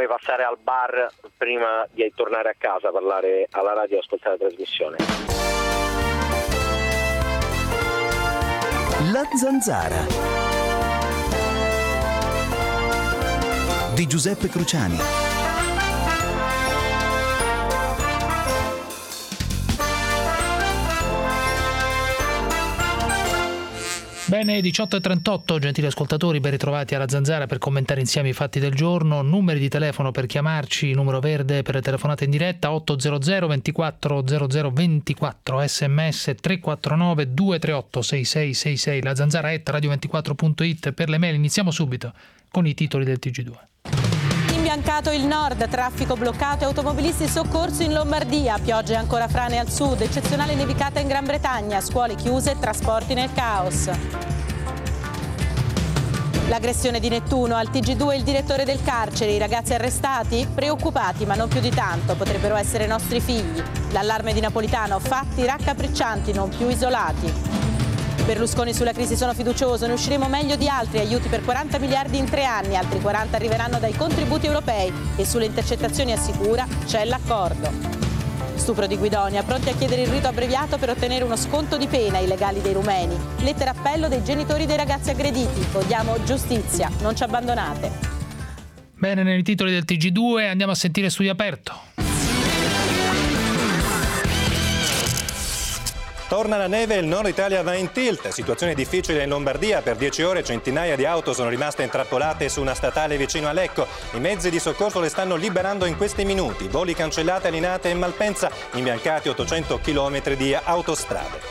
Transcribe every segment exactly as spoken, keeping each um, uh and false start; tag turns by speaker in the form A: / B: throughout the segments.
A: passare al bar prima di tornare a casa, parlare alla radio e ascoltare la trasmissione.
B: La Zanzara di Giuseppe Cruciani.
C: Bene, diciotto e trentotto, gentili ascoltatori, ben ritrovati alla Zanzara per commentare insieme i fatti del giorno. Numeri di telefono per chiamarci, numero verde per le telefonate in diretta otto zero zero ventiquattro zero zero ventiquattro, sms tre quattro nove due tre otto sei sei sei sei, la Zanzara at radio ventiquattro punto it per le mail. Iniziamo subito con i titoli del T G due.
D: Imbiancato il nord, traffico bloccato e automobilisti soccorso in Lombardia, piogge e ancora frane al sud, eccezionale nevicata in Gran Bretagna, scuole chiuse e trasporti nel caos. L'aggressione di Nettuno, al T G due il direttore del carcere, i ragazzi arrestati? Preoccupati ma non più di tanto, potrebbero essere nostri figli. L'allarme di Napolitano, fatti raccapriccianti, non più isolati. Berlusconi sulla crisi sono fiducioso, ne usciremo meglio di altri, aiuti per quaranta miliardi in tre anni, altri quaranta arriveranno dai contributi europei e sulle intercettazioni assicura c'è l'accordo. Stupro di Guidonia, pronti a chiedere il rito abbreviato per ottenere uno sconto di pena ai legali dei rumeni. Lettera appello dei genitori dei ragazzi aggrediti, vogliamo giustizia, non ci abbandonate.
C: Bene, nei titoli del T G due andiamo a sentire Studio Aperto.
E: Torna la neve e il nord Italia va in tilt. Situazione difficile in Lombardia. Per dieci ore centinaia di auto sono rimaste intrappolate su una statale vicino a Lecco. I mezzi di soccorso le stanno liberando in questi minuti. Voli cancellati a Linate e Malpensa. Imbiancati ottocento chilometri di autostrade.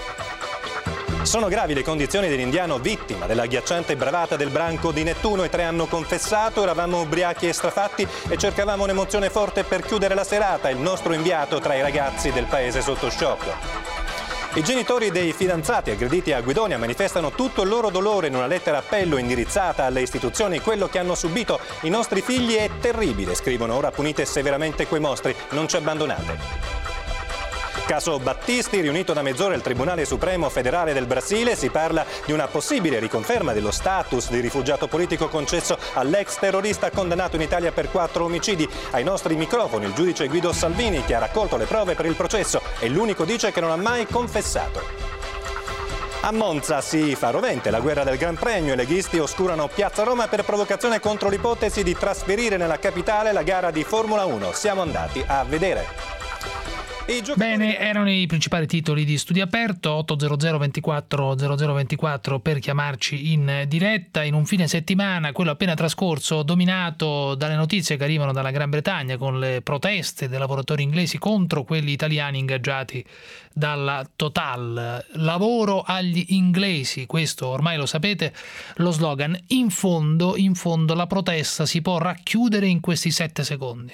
E: Sono gravi le condizioni dell'indiano vittima della agghiacciante bravata del branco di Nettuno. I tre hanno confessato, eravamo ubriachi e strafatti e cercavamo un'emozione forte per chiudere la serata. Il nostro inviato tra i ragazzi del paese sotto shock. I genitori dei fidanzati aggrediti a Guidonia manifestano tutto il loro dolore in una lettera appello indirizzata alle istituzioni. Quello che hanno subito i nostri figli è terribile, scrivono. Ora punite severamente quei mostri, non ci abbandonate. Caso Battisti, riunito da mezz'ora il Tribunale Supremo Federale del Brasile, si parla di una possibile riconferma dello status di rifugiato politico concesso all'ex terrorista condannato in Italia per quattro omicidi. Ai nostri microfoni il giudice Guido Salvini, che ha raccolto le prove per il processo e l'unico dice che non ha mai confessato. A Monza si fa rovente la guerra del Gran Premio. I leghisti oscurano Piazza Roma per provocazione contro l'ipotesi di trasferire nella capitale la gara di Formula uno. Siamo andati a vedere.
C: Bene, erano i principali titoli di Studio Aperto. Otto zero zero ventiquattro zero zero ventiquattro per chiamarci in diretta in un fine settimana, quello appena trascorso, dominato dalle notizie che arrivano dalla Gran Bretagna con le proteste dei lavoratori inglesi contro quelli italiani ingaggiati dalla Total. Lavoro agli inglesi, questo ormai lo sapete, lo slogan. In fondo, in fondo la protesta si può racchiudere in questi sette secondi.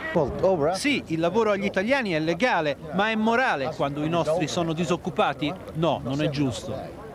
F: Sì, il lavoro agli italiani è legale, ma è morale quando i nostri sono disoccupati? No, non è giusto.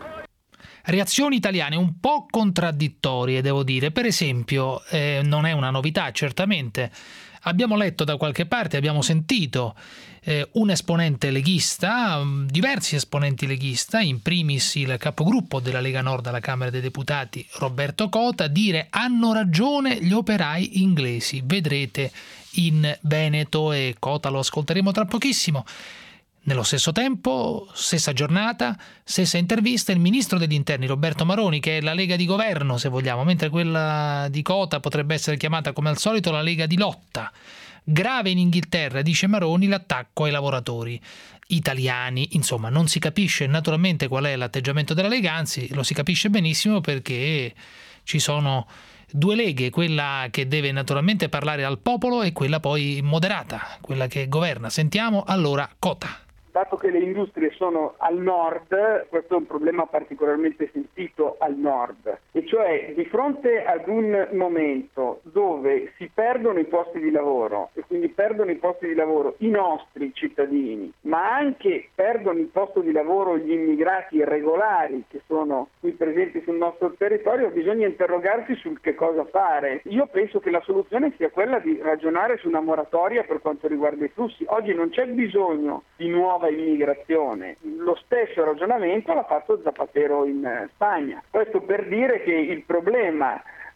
C: Reazioni italiane un po' contraddittorie, devo dire. Per esempio, eh, non è una novità, certamente. Abbiamo letto da qualche parte, abbiamo sentito eh, un esponente leghista, diversi esponenti leghista, in primis il capogruppo della Lega Nord alla Camera dei Deputati, Roberto Cota, dire hanno ragione gli operai inglesi, vedrete in Veneto, e Cota lo ascolteremo tra pochissimo. Nello stesso tempo, stessa giornata, stessa intervista, il ministro degli interni Roberto Maroni, che è la Lega di governo se vogliamo, mentre quella di Cota potrebbe essere chiamata come al solito la Lega di lotta. Grave in Inghilterra, dice Maroni, l'attacco ai lavoratori italiani. Insomma, non si capisce naturalmente qual è l'atteggiamento della Lega, anzi lo si capisce benissimo perché ci sono due leghe, quella che deve naturalmente parlare al popolo e quella poi moderata, quella che governa. Sentiamo allora Cota.
G: Dato che le industrie sono al nord, questo è un problema particolarmente sentito al nord, e cioè di fronte ad un momento dove si perdono i posti di lavoro e quindi perdono i posti di lavoro i nostri cittadini, ma anche perdono il posto di lavoro gli immigrati irregolari che sono qui presenti sul nostro territorio, bisogna interrogarsi sul che cosa fare. Io penso che la soluzione sia quella di ragionare su una moratoria per quanto riguarda i flussi. Oggi non c'è bisogno di nuova immigrazione, lo stesso ragionamento l'ha fatto Zapatero in Spagna. Questo per dire che il problema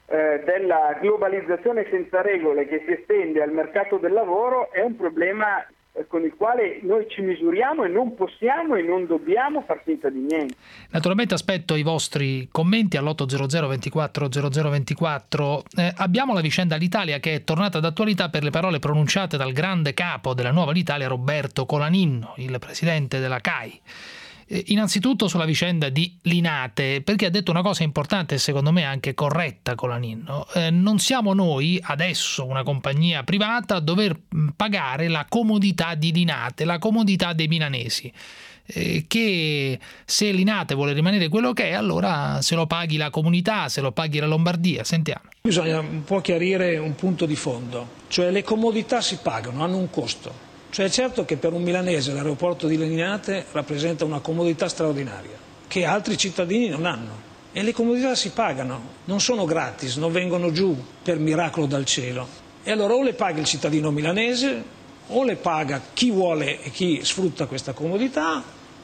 G: eh, della globalizzazione senza regole che si estende al mercato del lavoro è un problema con il quale noi ci misuriamo e non possiamo e non dobbiamo far finta di niente.
C: Naturalmente aspetto i vostri commenti all'otto zero zero ventiquattro zero zero ventiquattro. Eh, abbiamo la vicenda Alitalia che è tornata d'attualità per le parole pronunciate dal grande capo della nuova Alitalia, Roberto Colaninno, il presidente della C A I. Eh, innanzitutto sulla vicenda di Linate, perché ha detto una cosa importante e secondo me anche corretta Colaninno. Eh, non siamo noi adesso una compagnia privata a dover pagare la comodità di Linate, la comodità dei milanesi, eh, che se Linate vuole rimanere quello che è, allora se lo paghi la comunità, se lo paghi la Lombardia. Sentiamo.
H: Bisogna un po' chiarire un punto di fondo, cioè le comodità si pagano, hanno un costo. Cioè è certo che per un milanese l'aeroporto di Linate rappresenta una comodità straordinaria, che altri cittadini non hanno. E le comodità si pagano, non sono gratis, non vengono giù per miracolo dal cielo. E allora o le paga il cittadino milanese, o le paga chi vuole e chi sfrutta questa comodità,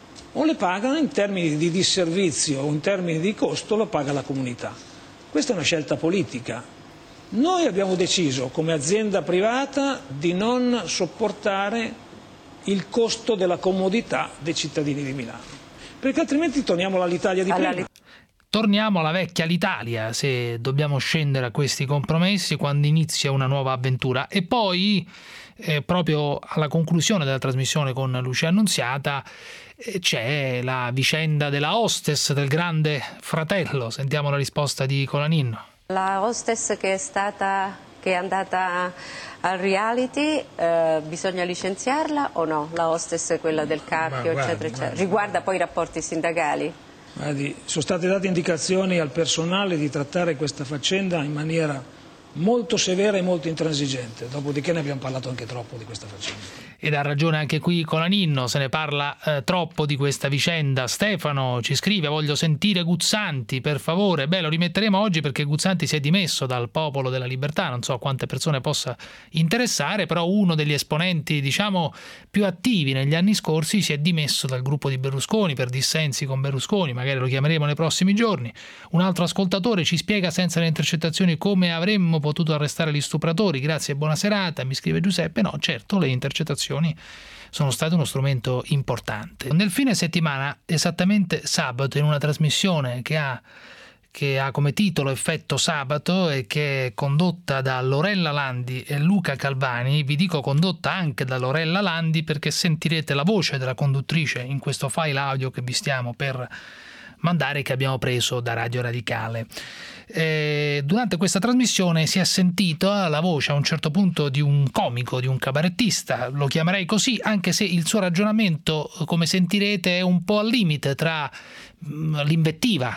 H: o le paga in termini di disservizio o in termini di costo, lo paga la comunità. Questa è una scelta politica. Noi abbiamo deciso come azienda privata di non sopportare il costo della comodità dei cittadini di Milano, perché altrimenti torniamo all'Italia di prima.
C: Torniamo alla vecchia Alitalia, se dobbiamo scendere a questi compromessi quando inizia una nuova avventura. E poi, eh, proprio alla conclusione della trasmissione con Lucia Annunziata, eh, c'è la vicenda della hostess del Grande Fratello. Sentiamo la risposta di Colaninno.
I: La hostess che è stata, che è andata al reality, eh, bisogna licenziarla o no? La hostess quella del Carpio, guardi, eccetera, eccetera. Guardi. Riguarda poi i rapporti sindacali?
H: Guardi, sono state date indicazioni al personale di trattare questa faccenda in maniera molto severa e molto intransigente, dopodiché ne abbiamo parlato anche troppo di questa faccenda.
C: Ed ha ragione anche qui Colaninno, se ne parla eh, troppo di questa vicenda. Stefano ci scrive: voglio sentire Guzzanti, per favore. Beh, lo rimetteremo oggi perché Guzzanti si è dimesso dal Popolo della Libertà, non so quante persone possa interessare, però uno degli esponenti, diciamo, più attivi negli anni scorsi si è dimesso dal gruppo di Berlusconi per dissensi con Berlusconi, magari lo chiameremo nei prossimi giorni. Un altro ascoltatore ci spiega senza le intercettazioni come avremmo potuto arrestare gli stupratori. Grazie e buona serata, mi scrive Giuseppe. No, certo, le intercettazioni sono state uno strumento importante. Nel fine settimana, esattamente sabato, in una trasmissione che ha, che ha come titolo Effetto Sabato e che è condotta da Lorella Landi e Luca Calvani, vi dico condotta anche da Lorella Landi perché sentirete la voce della conduttrice in questo file audio che vi stiamo per mandare, che abbiamo preso da Radio Radicale. Eh, durante questa trasmissione si è sentito la voce a un certo punto di un comico, di un cabarettista, lo chiamerei così, anche se il suo ragionamento, come sentirete, è un po' al limite tra mh, l'invettiva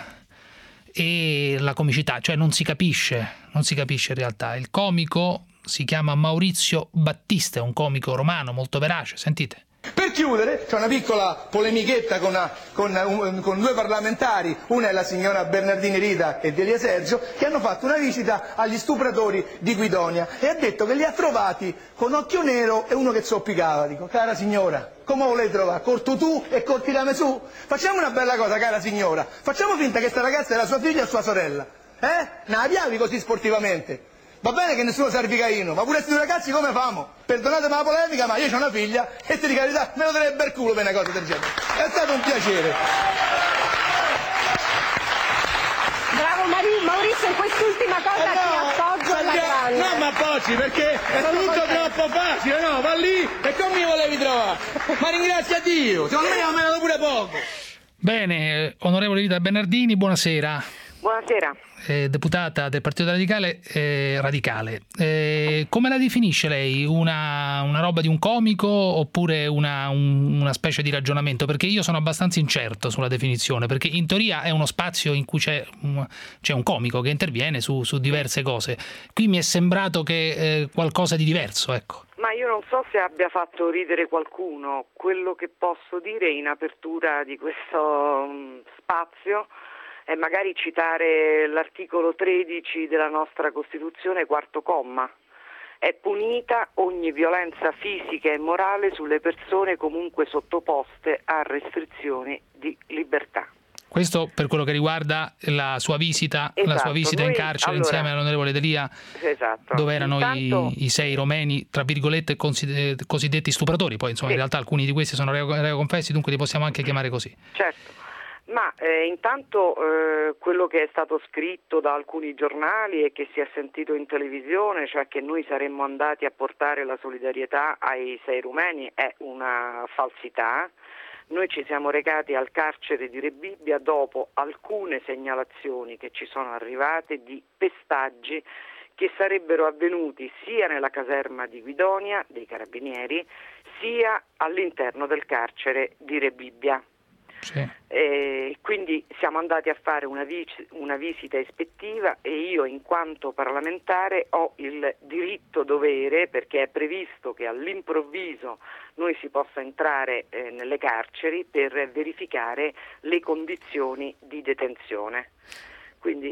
C: e la comicità, cioè non si capisce, non si capisce in realtà. Il comico si chiama Maurizio Battista, è un comico romano molto verace, sentite.
J: Per chiudere, c'è una piccola polemichetta con, una, con, un, con due parlamentari, una è la signora Bernardini Rita e Delia Sergio, che hanno fatto una visita agli stupratori di Guidonia e ha detto che li ha trovati con occhio nero e uno che zoppicava. Dico, cara signora, come volete trovare? Col tutù e col tiramisù? Facciamo una bella cosa, cara signora, facciamo finta che sta ragazza era sua figlia o sua sorella, eh? Non la piavi così sportivamente. Va bene che nessuno sa il ficaino, ma pure questi due ragazzi come famo? Perdonatemi la polemica, ma io ho una figlia e ti di carità me lo darebbe il culo per una cosa del genere. È stato un piacere.
I: Bravo Maurizio, in quest'ultima cosa eh no, ti appoggio alla grande.
J: No, ma appoggi perché è tutto troppo facile, no? Va lì e come mi volevi trovare? Ma ringrazia Dio, secondo me mi ha dato pure poco.
C: Bene, onorevole Rita Bernardini, buonasera.
K: Buonasera.
C: Eh, deputata del Partito Radicale, eh, radicale. Eh, come la definisce lei? Una, una roba di un comico oppure una, un, una specie di ragionamento? Perché io sono abbastanza incerto sulla definizione, perché in teoria è uno spazio in cui c'è un, c'è un comico che interviene su, su diverse cose. Qui mi è sembrato che eh, qualcosa di diverso, ecco.
K: Ma io non so se abbia fatto ridere qualcuno. Quello che posso dire in apertura di questo um, spazio e magari citare l'articolo tredici della nostra Costituzione, quarto comma. È punita ogni violenza fisica e morale sulle persone comunque sottoposte a restrizioni di libertà.
C: Questo per quello che riguarda la sua visita, esatto. la sua visita Noi, in carcere allora, insieme all'onorevole D'Elia,
K: esatto.
C: dove erano
K: Intanto,
C: i, i sei romeni, tra virgolette, cosiddetti stupratori. Poi insomma sì. in realtà alcuni di questi sono reo confessi, dunque li possiamo anche chiamare così.
K: Certo. Ma eh, intanto eh, quello che è stato scritto da alcuni giornali e che si è sentito in televisione, cioè che noi saremmo andati a portare la solidarietà ai sei rumeni, è una falsità. Noi ci siamo recati al carcere di Rebibbia dopo alcune segnalazioni che ci sono arrivate di pestaggi che sarebbero avvenuti sia nella caserma di Guidonia dei Carabinieri sia all'interno del carcere di Rebibbia.
C: Sì.
K: Eh, quindi siamo andati a fare una, vis- una visita ispettiva e io in quanto parlamentare ho il diritto dovere, perché è previsto che all'improvviso noi si possa entrare eh, nelle carceri per verificare le condizioni di detenzione. Quindi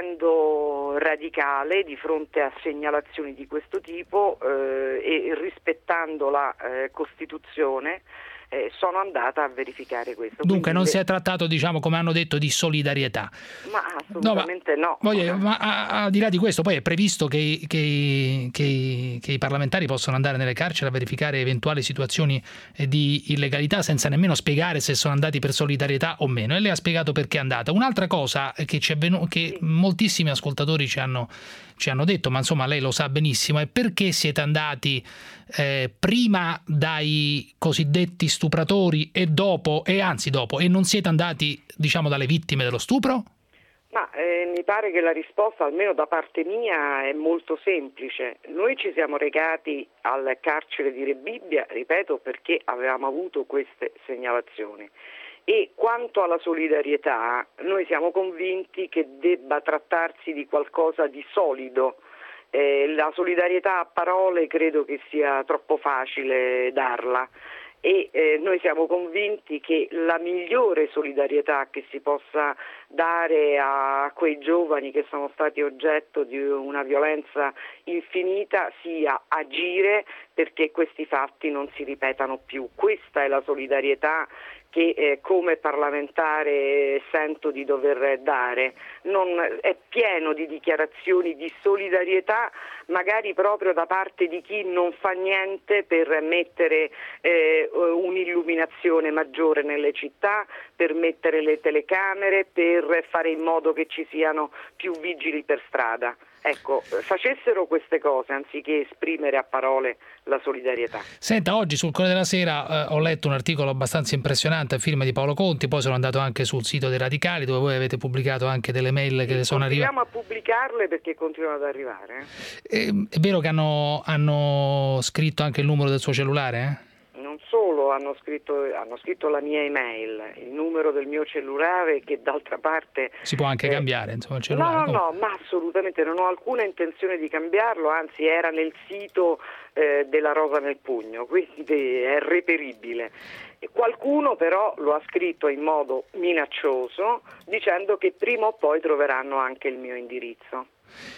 K: essendo radicale di fronte a segnalazioni di questo tipo eh, e rispettando la eh, Costituzione, Eh, sono andata a verificare questo.
C: Dunque
K: Quindi
C: non
K: le...
C: si è trattato, diciamo, come hanno detto, di solidarietà.
K: Ma assolutamente no.
C: no. Voglio, ma al di là di questo, poi è previsto che, che, che, che i parlamentari possano andare nelle carceri a verificare eventuali situazioni di illegalità senza nemmeno spiegare se sono andati per solidarietà o meno. E lei ha spiegato perché è andata. Un'altra cosa che, ci è venu- che sì. moltissimi ascoltatori ci hanno, ci hanno detto, ma insomma lei lo sa benissimo, è perché siete andati eh, prima dai cosiddetti stupratori e dopo, e anzi dopo, e non siete andati, diciamo, dalle vittime dello stupro?
K: Ma eh, mi pare che la risposta, almeno da parte mia, è molto semplice. Noi ci siamo recati al carcere di Rebibbia, ripeto, perché avevamo avuto queste segnalazioni. E quanto alla solidarietà, noi siamo convinti che debba trattarsi di qualcosa di solido. Eh, la solidarietà a parole credo che sia troppo facile darla. E eh, noi siamo convinti che la migliore solidarietà che si possa dare a quei giovani che sono stati oggetto di una violenza infinita sia agire perché questi fatti non si ripetano più. Questa è la solidarietà che eh, come parlamentare sento di dover dare. Non, è pieno di dichiarazioni di solidarietà, magari proprio da parte di chi non fa niente per mettere eh, un'illuminazione maggiore nelle città, per mettere le telecamere, per fare in modo che ci siano più vigili per strada. Ecco, facessero queste cose anziché esprimere a parole la solidarietà.
C: Senta, oggi sul Corriere della Sera eh, ho letto un articolo abbastanza impressionante a firma di Paolo Conti, poi sono andato anche sul sito dei Radicali dove voi avete pubblicato anche delle mail che
K: sì,
C: sono arrivate.
K: Continuiamo a pubblicarle perché continuano ad arrivare.
C: Eh, è vero che hanno, hanno scritto anche il numero del suo cellulare? Eh?
K: Non solo, hanno scritto, hanno scritto la mia email, il numero del mio cellulare che d'altra parte...
C: Si può anche eh, cambiare, insomma, il
K: No,
C: cellulare.
K: no, no, ma assolutamente non ho alcuna intenzione di cambiarlo, anzi era nel sito eh, della Rosa nel Pugno, quindi è reperibile. Qualcuno però lo ha scritto in modo minaccioso dicendo che prima o poi troveranno anche il mio indirizzo.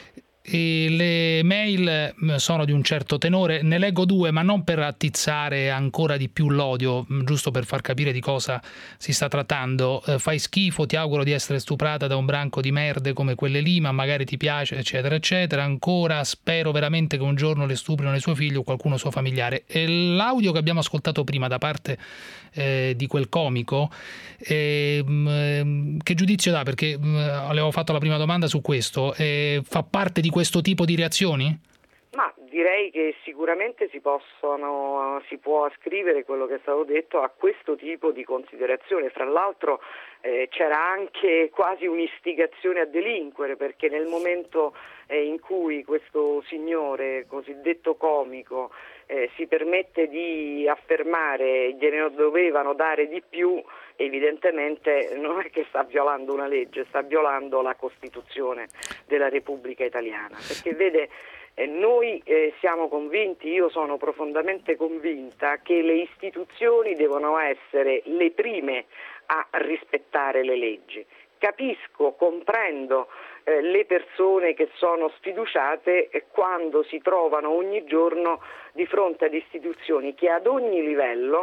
C: E le mail sono di un certo tenore, ne leggo due ma non per attizzare ancora di più l'odio, giusto per far capire di cosa si sta trattando. Eh, fai schifo, ti auguro di essere stuprata da un branco di merde come quelle lì, ma magari ti piace, eccetera eccetera. Ancora spero veramente che un giorno le stuprino i suoi figli o qualcuno suo familiare. E l'audio che abbiamo ascoltato prima da parte eh, di quel comico, eh, che giudizio dà? Perché eh, le avevo fatto la prima domanda su questo, eh, fa parte di questo tipo di reazioni?
K: Ma direi che sicuramente si possono, si può ascrivere quello che è stato detto a questo tipo di considerazione. Fra l'altro eh, c'era anche quasi un'istigazione a delinquere, perché nel momento eh, in cui questo signore cosiddetto comico eh, si permette di affermare gliene dovevano dare di più, evidentemente non è che sta violando una legge, sta violando la Costituzione della Repubblica Italiana, perché vede, eh, noi eh, siamo convinti, io sono profondamente convinta che le istituzioni devono essere le prime a rispettare le leggi. Capisco, comprendo eh, le persone che sono sfiduciate eh, quando si trovano ogni giorno di fronte ad istituzioni che ad ogni livello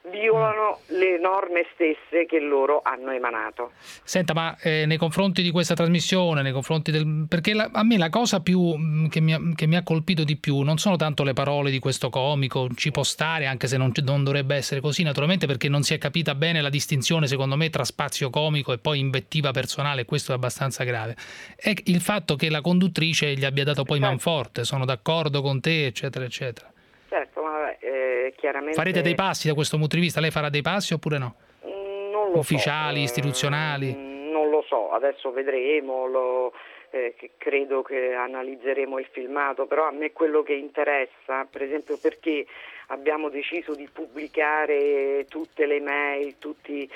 K: violano mm. le norme stesse che loro hanno emanato.
C: Senta, ma eh, nei confronti di questa trasmissione, nei confronti del... perché la, a me la cosa più mh, che, mi ha, che mi ha colpito di più non sono tanto le parole di questo comico, ci può stare, anche se non, non dovrebbe essere così, naturalmente, perché non si è capita bene la distinzione, secondo me, tra spazio comico e poi invettiva personale, questo è abbastanza grave. È il fatto che la conduttrice gli abbia dato poi manforte, sono d'accordo con te, eccetera, eccetera.
K: Certo, ma vabbè, eh, chiaramente...
C: Farete dei passi da questo punto di vista? Lei farà dei passi oppure no?
K: Non lo
C: Ufficiali,
K: so.
C: istituzionali?
K: Non lo so, adesso vedremo, lo, eh, che credo che analizzeremo il filmato, però a me quello che interessa, per esempio perché abbiamo deciso di pubblicare tutte le mail, tutti,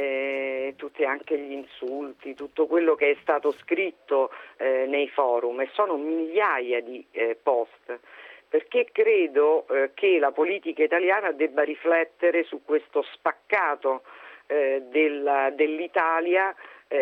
K: eh, tutti anche gli insulti, tutto quello che è stato scritto eh, nei forum, e sono migliaia di eh, post, perché credo eh, che la politica italiana debba riflettere su questo spaccato eh, della, dell'Italia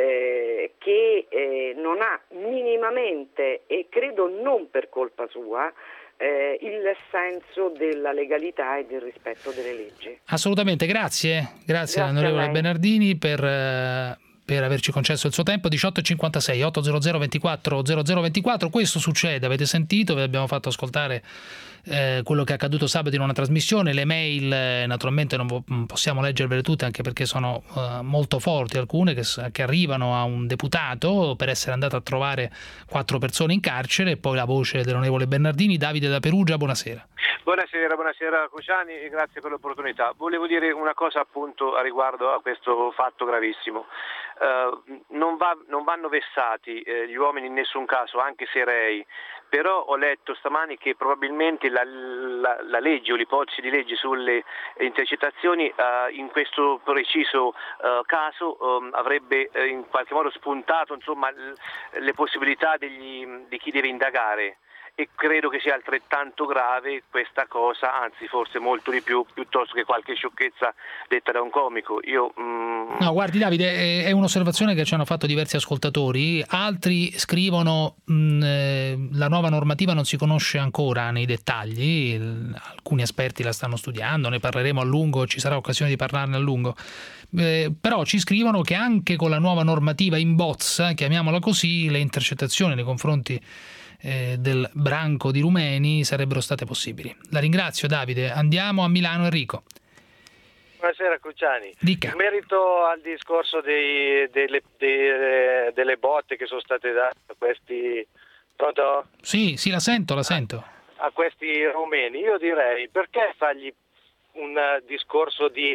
K: eh, che eh, non ha minimamente, e credo non per colpa sua, eh, il senso della legalità e del rispetto delle leggi.
C: Assolutamente, grazie. Grazie,
K: grazie
C: all'onorevole Bernardini per... Eh... per averci concesso il suo tempo. Diciotto e cinquantasei, ottocento ventiquattro zero zero ventiquattro. Questo succede, avete sentito, vi abbiamo fatto ascoltare eh, quello che è accaduto sabato in una trasmissione. Le mail eh, naturalmente non, non possiamo leggervele tutte, anche perché sono eh, molto forti alcune che, che arrivano a un deputato per essere andato a trovare quattro persone in carcere, e poi la voce dell'onorevole Bernardini. Davide da Perugia, buonasera.
L: Buonasera, buonasera Cruciani, e grazie per l'opportunità. Volevo dire una cosa appunto a riguardo a questo fatto gravissimo. Uh, non, va, non vanno vessati eh, gli uomini in nessun caso, anche se rei, però ho letto stamani che probabilmente la, la, la legge o l'ipotesi di legge sulle intercettazioni uh, in questo preciso uh, caso um, avrebbe uh, in qualche modo spuntato, insomma, l- le possibilità degli, di chi deve indagare. E credo che sia altrettanto grave questa cosa, anzi forse molto di più, piuttosto che qualche sciocchezza detta da un comico. Io mm...
C: No, guardi Davide, è un'osservazione che ci hanno fatto diversi ascoltatori. Altri scrivono mh, eh, la nuova normativa non si conosce ancora nei dettagli, alcuni esperti la stanno studiando, ne parleremo a lungo, ci sarà occasione di parlarne a lungo. Eh, però ci scrivono che anche con la nuova normativa in bozza, chiamiamola così, le intercettazioni nei confronti Eh, del branco di rumeni sarebbero state possibili. La ringrazio Davide. Andiamo a Milano. Enrico.
M: Buonasera Cruciani.
C: Dica.
M: In merito al discorso dei, delle, dei, delle botte che sono state date a questi... Pronto?
C: Sì, sì, la sento, la sento.
M: A questi rumeni, io direi perché fargli un discorso di...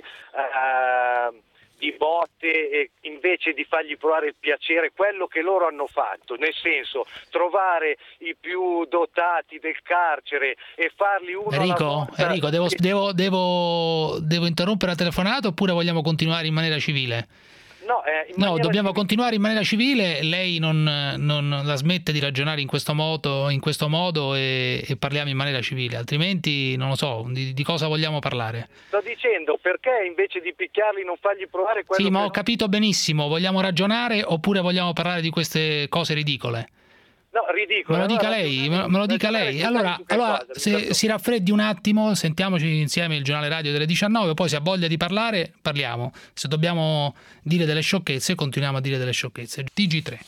M: Uh, di botte e invece di fargli provare il piacere quello che loro hanno fatto, nel senso trovare i più dotati del carcere e farli uno
C: Enrico,
M: alla volta.
C: Enrico devo, devo, devo, devo interrompere la telefonata oppure vogliamo continuare in maniera civile?
M: No, eh, in
C: no
M: maniera
C: dobbiamo
M: civile.
C: continuare in maniera civile. Lei non, non la smette di ragionare in questo modo, in questo modo e, e parliamo in maniera civile, altrimenti non lo so di, di cosa vogliamo parlare.
M: Sto dicendo perché invece di picchiarli non fargli provare quello
C: sì,
M: che
C: ma ho
M: non...
C: capito benissimo. Vogliamo ragionare oppure vogliamo parlare di queste cose ridicole?
M: No, ridicolo.
C: Me lo dica
M: allora,
C: lei, me lo dica lei. Allora, allora se si raffreddi un attimo, sentiamoci insieme il giornale radio delle diciannove, poi se ha voglia di parlare, parliamo. Se dobbiamo dire delle sciocchezze, continuiamo a dire delle sciocchezze. T G tre.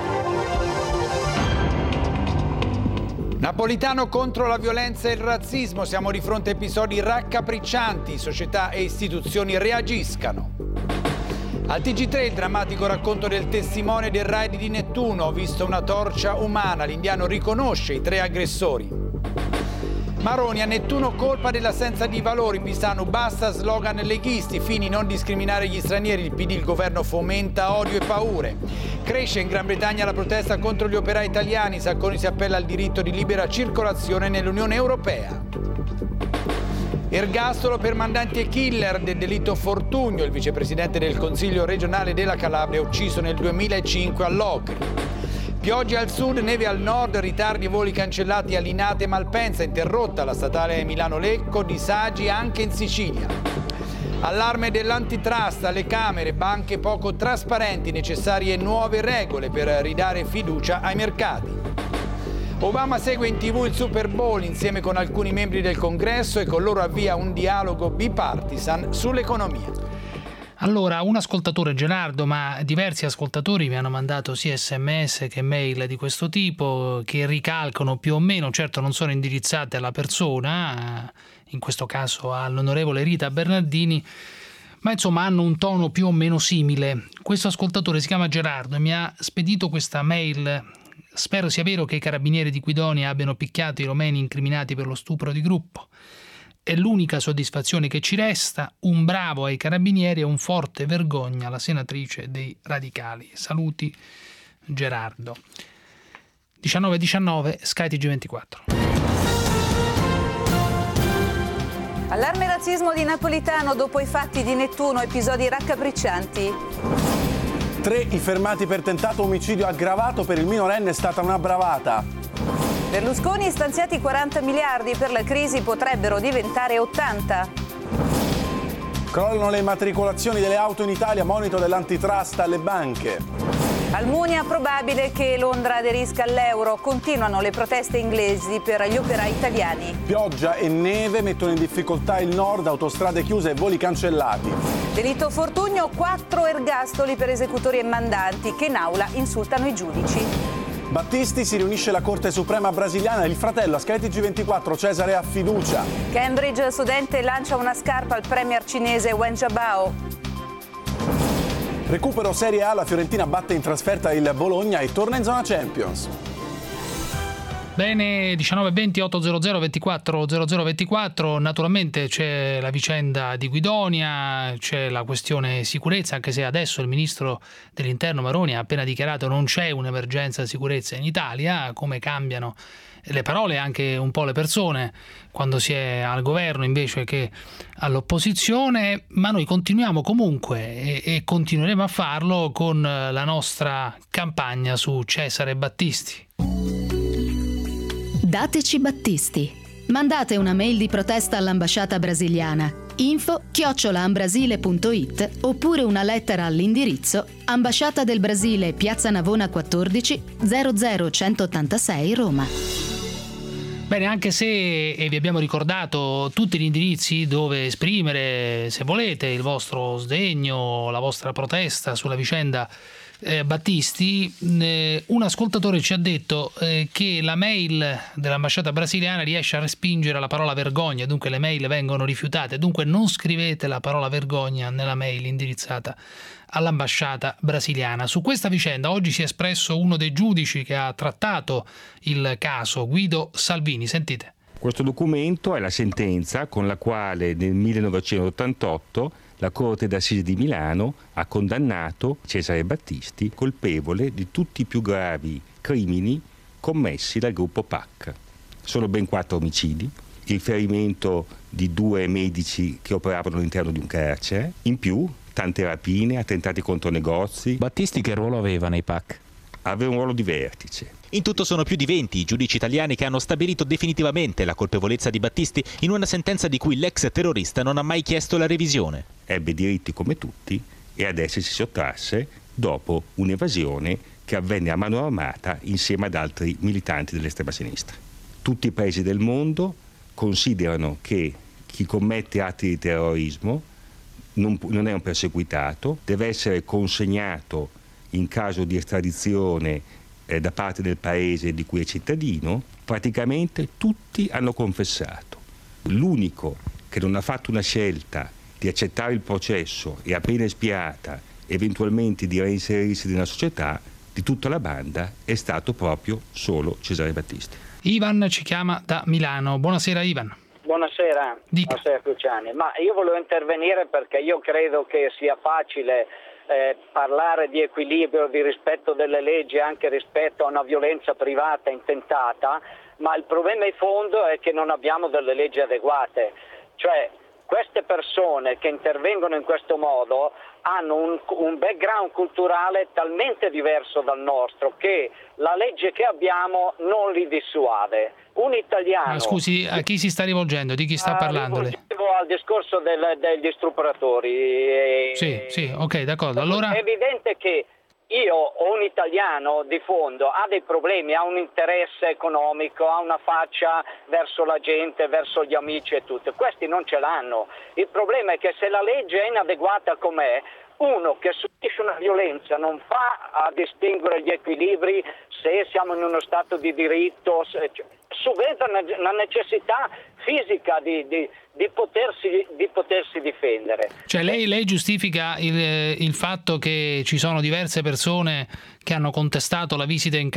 N: Napolitano contro la violenza e il razzismo. Siamo di fronte a episodi raccapriccianti. Società e istituzioni reagiscano. Al T G tre il drammatico racconto del testimone del raid di Nettuno. Ho visto una torcia umana. L'indiano riconosce i tre aggressori. Maroni, a Nettuno colpa dell'assenza di valori. In Pisano basta slogan leghisti. Fini non discriminare gli stranieri. Il P D, il governo fomenta odio e paure. Cresce in Gran Bretagna la protesta contro gli operai italiani. Sacconi si appella al diritto di libera circolazione nell'Unione Europea. Ergastolo per mandanti e killer del delitto Fortugno. Il vicepresidente del Consiglio regionale della Calabria ucciso nel duemilacinque a Locri. Piogge al sud, neve al nord, ritardi e voli cancellati a Linate e Malpensa, interrotta la statale Milano-Lecco, disagi anche in Sicilia. Allarme dell'antitrust alle Camere, banche poco trasparenti, necessarie nuove regole per ridare fiducia ai mercati. Obama segue in tv il Super Bowl insieme con alcuni membri del Congresso e con loro avvia un dialogo bipartisan sull'economia.
C: Allora, un ascoltatore, Gerardo, ma diversi ascoltatori mi hanno mandato sia sms che mail di questo tipo che ricalcano più o meno, certo non sono indirizzate alla persona, in questo caso all'onorevole Rita Bernardini, ma insomma hanno un tono più o meno simile. Questo ascoltatore si chiama Gerardo e mi ha spedito questa mail: spero sia vero che i carabinieri di Guidonia abbiano picchiato i romeni incriminati per lo stupro di gruppo. È l'unica soddisfazione che ci resta, un bravo ai carabinieri e un forte vergogna alla senatrice dei radicali. Saluti, Gerardo. diciannove diciannove Sky T G ventiquattro.
O: Allarme razzismo di Napolitano dopo i fatti di Nettuno, episodi raccapriccianti.
P: Tre i fermati per tentato omicidio aggravato, per il minorenne è stata una bravata.
O: Berlusconi stanziati quaranta miliardi per la crisi, potrebbero diventare ottanta.
P: Crollano le immatricolazioni delle auto in Italia, monito dell'antitrust alle banche.
O: Almunia, probabile che Londra aderisca all'euro, continuano le proteste inglesi per gli operai italiani.
P: Pioggia e neve mettono in difficoltà il nord, autostrade chiuse e voli cancellati.
O: Delitto Fortugno, quattro ergastoli per esecutori e mandanti che in aula insultano i giudici.
P: Battisti, si riunisce la Corte Suprema brasiliana, il fratello a Sky T G ventiquattro, Cesare ha fiducia.
O: Cambridge studente lancia una scarpa al premier cinese Wen Jiabao.
P: Recupero Serie A, la Fiorentina batte in trasferta il Bologna e torna in zona Champions.
C: Bene, diciannove venti ottocento ventiquattro zero zero ventiquattro, naturalmente c'è la vicenda di Guidonia, c'è la questione sicurezza, anche se adesso il ministro dell'Interno Maroni ha appena dichiarato non c'è un'emergenza sicurezza in Italia. Come cambiano le parole, anche un po' le persone, quando si è al governo invece che all'opposizione, ma noi continuiamo comunque e, e continueremo a farlo con la nostra campagna su Cesare Battisti.
Q: Dateci Battisti. Mandate una mail di protesta all'ambasciata brasiliana info chiocciola ambrasile punto it oppure una lettera all'indirizzo Ambasciata del Brasile, Piazza Navona quattordici, zero zero centottantasei, Roma.
C: Bene, anche se e vi abbiamo ricordato tutti gli indirizzi dove esprimere, se volete, il vostro sdegno, la vostra protesta sulla vicenda Eh, Battisti, eh, un ascoltatore ci ha detto eh, che la mail dell'ambasciata brasiliana riesce a respingere la parola vergogna, dunque le mail vengono rifiutate, dunque non scrivete la parola vergogna nella mail indirizzata all'ambasciata brasiliana. Su questa vicenda oggi si è espresso uno dei giudici che ha trattato il caso, Guido Salvini, sentite.
R: Questo documento è la sentenza con la quale nel millenovecentottantotto la Corte d'Assise di Milano ha condannato Cesare Battisti colpevole di tutti i più gravi crimini commessi dal gruppo P A C. Sono ben quattro omicidi, il ferimento di due medici che operavano all'interno di un carcere, in più tante rapine, attentati contro negozi.
S: Battisti che ruolo aveva nei P A C?
R: Aveva un ruolo di vertice.
S: In tutto sono più di venti i giudici italiani che hanno stabilito definitivamente la colpevolezza di Battisti in una sentenza di cui l'ex terrorista non ha mai chiesto la revisione.
R: Ebbe diritti come tutti e adesso si sottrasse dopo un'evasione che avvenne a mano armata insieme ad altri militanti dell'estrema sinistra. Tutti i paesi del mondo considerano che chi commette atti di terrorismo non, non è un perseguitato, deve essere consegnato in caso di estradizione eh, da parte del paese di cui è cittadino. Praticamente tutti hanno confessato. L'unico che non ha fatto una scelta di accettare il processo e appena espiata eventualmente di reinserirsi nella società di tutta la banda è stato proprio solo Cesare Battisti.
C: Ivan ci chiama da Milano. Buonasera Ivan.
T: Buonasera,
C: Dica.
T: Buonasera Cruciani. Ma io volevo intervenire perché io credo che sia facile eh, parlare di equilibrio, di rispetto delle leggi anche rispetto a una violenza privata intentata, ma il problema di fondo è che non abbiamo delle leggi adeguate. Cioè, queste persone che intervengono in questo modo hanno un, un background culturale talmente diverso dal nostro che la legge che abbiamo non li dissuade. Un italiano...
C: Ma scusi, a chi si sta rivolgendo? Di chi sta parlando lei?
T: Al discorso del, degli stupratori.
C: Sì, sì, ok, d'accordo. Allora...
T: È evidente che io o un italiano di fondo ha dei problemi, ha un interesse economico, ha una faccia verso la gente, verso gli amici e tutto. Questi non ce l'hanno. Il problema è che se la legge è inadeguata com'è, uno che subisce una violenza non fa a distinguere gli equilibri se siamo in uno stato di diritto, se, cioè, subentra una necessità fisica di, di, di, potersi, di potersi difendere.
C: Cioè lei, lei giustifica il, il fatto che ci sono diverse persone che hanno contestato la visita in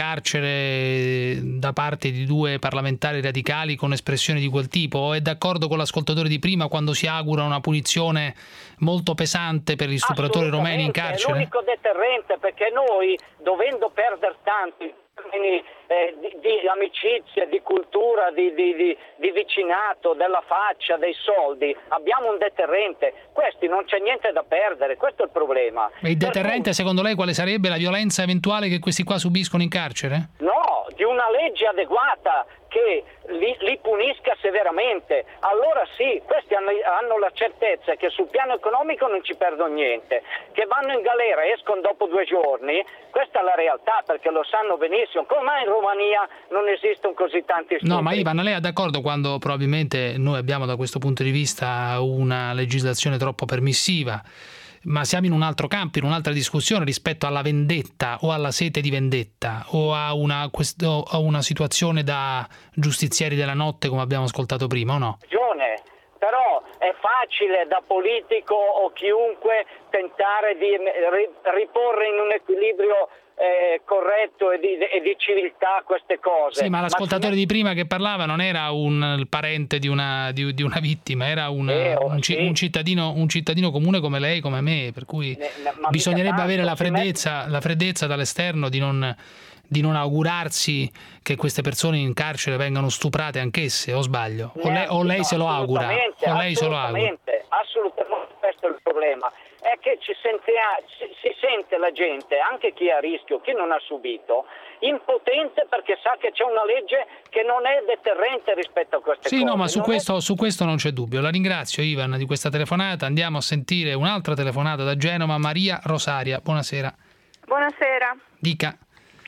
C: carcere da parte di due parlamentari radicali con espressioni di quel tipo, o è d'accordo con l'ascoltatore di prima quando si augura una punizione molto pesante per gli stupratori romeni in carcere?
T: È l'unico deterrente, perché noi, dovendo perdere tanti termini eh, di, di amicizia, di cultura, di, di, di, di vicinato, della faccia, dei soldi, abbiamo un deterrente. Questi non c'è niente da perdere, questo è il problema.
C: E il deterrente secondo lei quale sarebbe? La violenza eventuale che questi qua subiscono in carcere?
T: No, di una legge adeguata che li, li punisca severamente. Allora sì, questi hanno, hanno la certezza che sul piano economico non ci perdono niente, che vanno in galera e escono dopo due giorni. Questa è la realtà, perché lo sanno benissimo. Come mai in Romania non esistono così tanti stupri?
C: No, ma Ivana, lei è d'accordo quando probabilmente noi abbiamo da questo punto di vista una legislazione troppo permissiva, ma siamo in un altro campo, in un'altra discussione rispetto alla vendetta o alla sete di vendetta o a una, questo, a una situazione da giustizieri della notte come abbiamo ascoltato prima, o no?
T: Ragione, però è facile da politico o chiunque tentare di riporre in un equilibrio Eh, corretto e di, e di civiltà queste cose.
C: Sì, ma l'ascoltatore
T: ma
C: di prima che parlava non era un parente di una, di, di una vittima, era un,
T: eh, oh,
C: un,
T: sì.
C: un, cittadino, un cittadino comune come lei, come me, per cui
T: ne, ma
C: bisognerebbe avere la
T: tanto,
C: freddezza,
T: met...
C: la freddezza dall'esterno di non, di non augurarsi che queste persone in carcere vengano stuprate anch'esse, o sbaglio? O lei, o lei
T: no,
C: se lo augura? O lei se lo augura?
T: Assolutamente, questo è il problema. È che ci sente, si, si sente la gente, anche chi è a rischio, chi non ha subito, impotente perché sa che c'è una legge che non è deterrente rispetto a queste
C: sì,
T: cose.
C: Sì, no, ma su questo,
T: è...
C: su questo non c'è dubbio. La ringrazio, Ivan, di questa telefonata. Andiamo a sentire un'altra telefonata da Genova, Maria Rosaria. Buonasera.
U: Buonasera.
C: Dica.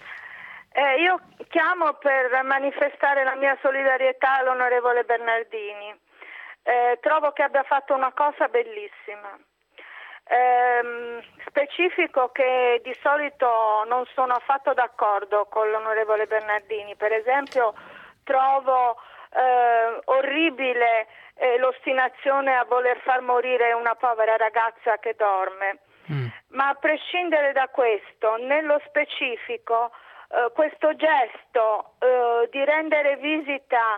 U: Eh, io chiamo per manifestare la mia solidarietà all'onorevole Bernardini. Eh, trovo che abbia fatto una cosa bellissima. Ehm, specifico che di solito non sono affatto d'accordo con l'onorevole Bernardini. Per esempio trovo eh, orribile eh, l'ostinazione a voler far morire una povera ragazza che dorme. Mm. Ma a prescindere da questo, nello specifico eh, questo gesto eh, di rendere visita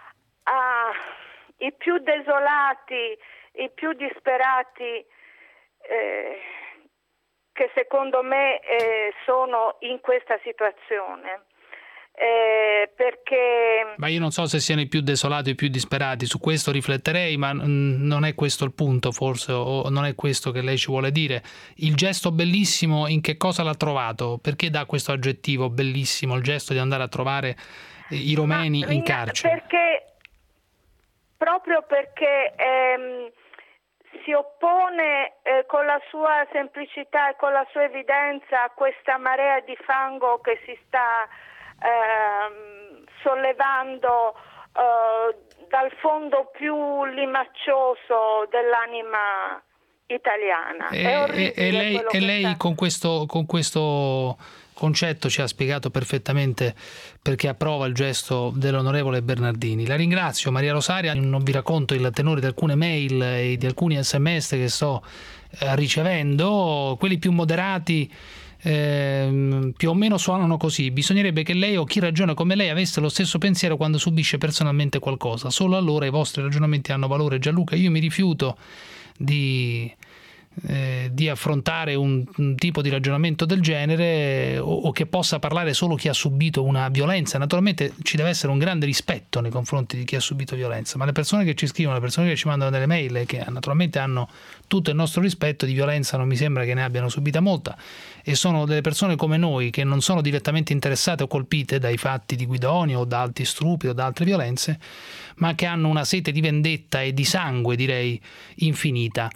U: ai più desolati, i più disperati Eh, che secondo me eh, sono in questa situazione eh, perché
C: ma io non so se siano i più desolati o i più disperati, su questo rifletterei, ma mh, non è questo il punto forse, o non è questo che lei ci vuole dire. Il gesto bellissimo in che cosa l'ha trovato? Perché dà questo aggettivo bellissimo, il gesto di andare a trovare i romeni
U: ma,
C: in carcere?
U: Perché proprio perché ehm, si oppone eh, con la sua semplicità e con la sua evidenza a questa marea di fango che si sta eh, sollevando eh, dal fondo più limaccioso dell'anima italiana.
C: E,
U: È orribile
C: e lei, e lei
U: sta...
C: con questo, con questo concetto ci ha spiegato perfettamente perché approva il gesto dell'onorevole Bernardini. La ringrazio, Maria Rosaria. Non vi racconto il tenore di alcune mail e di alcuni sms che sto eh, ricevendo. Quelli più moderati eh, più o meno suonano così: bisognerebbe che lei o chi ragiona come lei avesse lo stesso pensiero quando subisce personalmente qualcosa, solo allora i vostri ragionamenti hanno valore. Gianluca, io mi rifiuto di Eh, di affrontare un, un tipo di ragionamento del genere o, o che possa parlare solo chi ha subito una violenza. Naturalmente ci deve essere un grande rispetto nei confronti di chi ha subito violenza, ma le persone che ci scrivono, le persone che ci mandano delle mail e che naturalmente hanno tutto il nostro rispetto, di violenza non mi sembra che ne abbiano subita molta, e sono delle persone come noi che non sono direttamente interessate o colpite dai fatti di Guidonia o da altri stupri o da altre violenze, ma che hanno una sete di vendetta e di sangue, direi, infinita.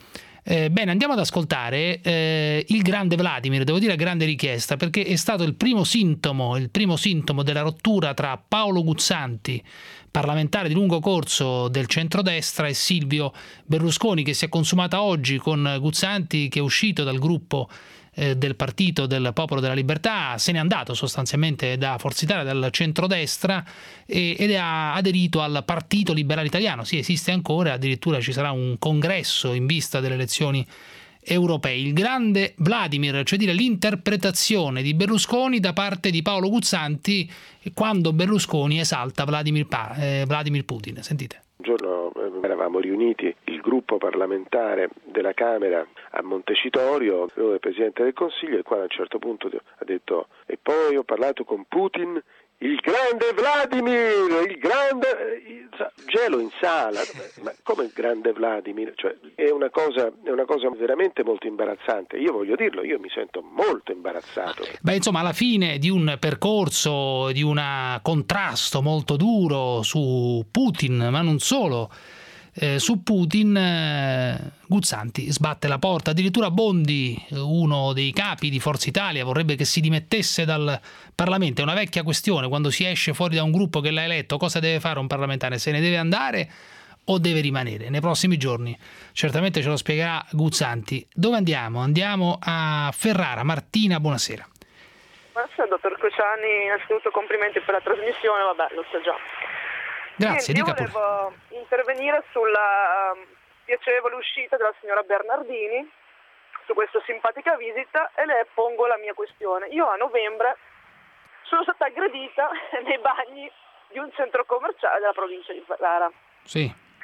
C: Eh, bene, andiamo ad ascoltare eh, il grande Vladimir, devo dire a grande richiesta, perché è stato il primo sintomo, il primo sintomo della rottura tra Paolo Guzzanti, parlamentare di lungo corso del centrodestra, e Silvio Berlusconi, che si è consumata oggi con Guzzanti, che è uscito dal gruppo eh, del Partito del Popolo della Libertà, se n'è andato sostanzialmente da Forza Italia, dal centrodestra, e, ed ha aderito al Partito Liberale Italiano. Sì, esiste ancora, addirittura ci sarà un congresso in vista delle elezioni europee. Il grande Vladimir, cioè dire l'interpretazione di Berlusconi da parte di Paolo Guzzanti quando Berlusconi esalta Vladimir, pa- eh, Vladimir Putin. Sentite.
A: Un giorno eh, eravamo riuniti, il gruppo parlamentare della Camera a Montecitorio, il Presidente del Consiglio, e qua a un certo punto ha detto: e poi ho parlato con Putin, il grande Vladimir, il grande gelo in sala. Ma come il grande Vladimir? Cioè, è una cosa, è una cosa veramente molto imbarazzante. Io voglio dirlo, io mi sento molto imbarazzato.
C: Beh, insomma, alla fine di un percorso, di un contrasto molto duro su Putin, ma non solo, eh, su Putin, eh, Guzzanti sbatte la porta. Addirittura Bondi, uno dei capi di Forza Italia, vorrebbe che si dimettesse dal Parlamento. È una vecchia questione: quando si esce fuori da un gruppo che l'ha eletto, cosa deve fare un parlamentare? Se ne deve andare o deve rimanere? Nei prossimi giorni certamente ce lo spiegherà Guzzanti. Dove andiamo? Andiamo a Ferrara. Martina, buonasera.
V: Buonasera, dottor Cruciani, innanzitutto complimenti per la trasmissione, vabbè, lo so già.
C: Grazie,
V: Niente,
C: dica
V: io volevo pure. intervenire sulla um, piacevole uscita della signora Bernardini, su questa simpatica visita, e le pongo la mia questione. Io a novembre sono stata aggredita nei bagni di un centro commerciale della provincia di Ferrara.
C: Sì.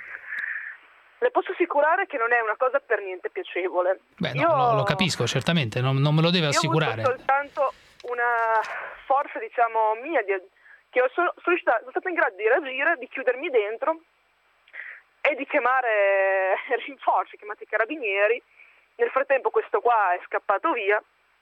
V: Le posso assicurare che non è una cosa per niente piacevole.
C: Beh, no,
V: io,
C: no, lo capisco, certamente, non, non me lo deve assicurare.
V: Io ho avuto soltanto una forza, diciamo, mia, di, che sono, sono, stata, sono stata in grado di reagire, di chiudermi dentro e di chiamare rinforzi, chiamati i carabinieri. Nel frattempo questo qua è scappato via.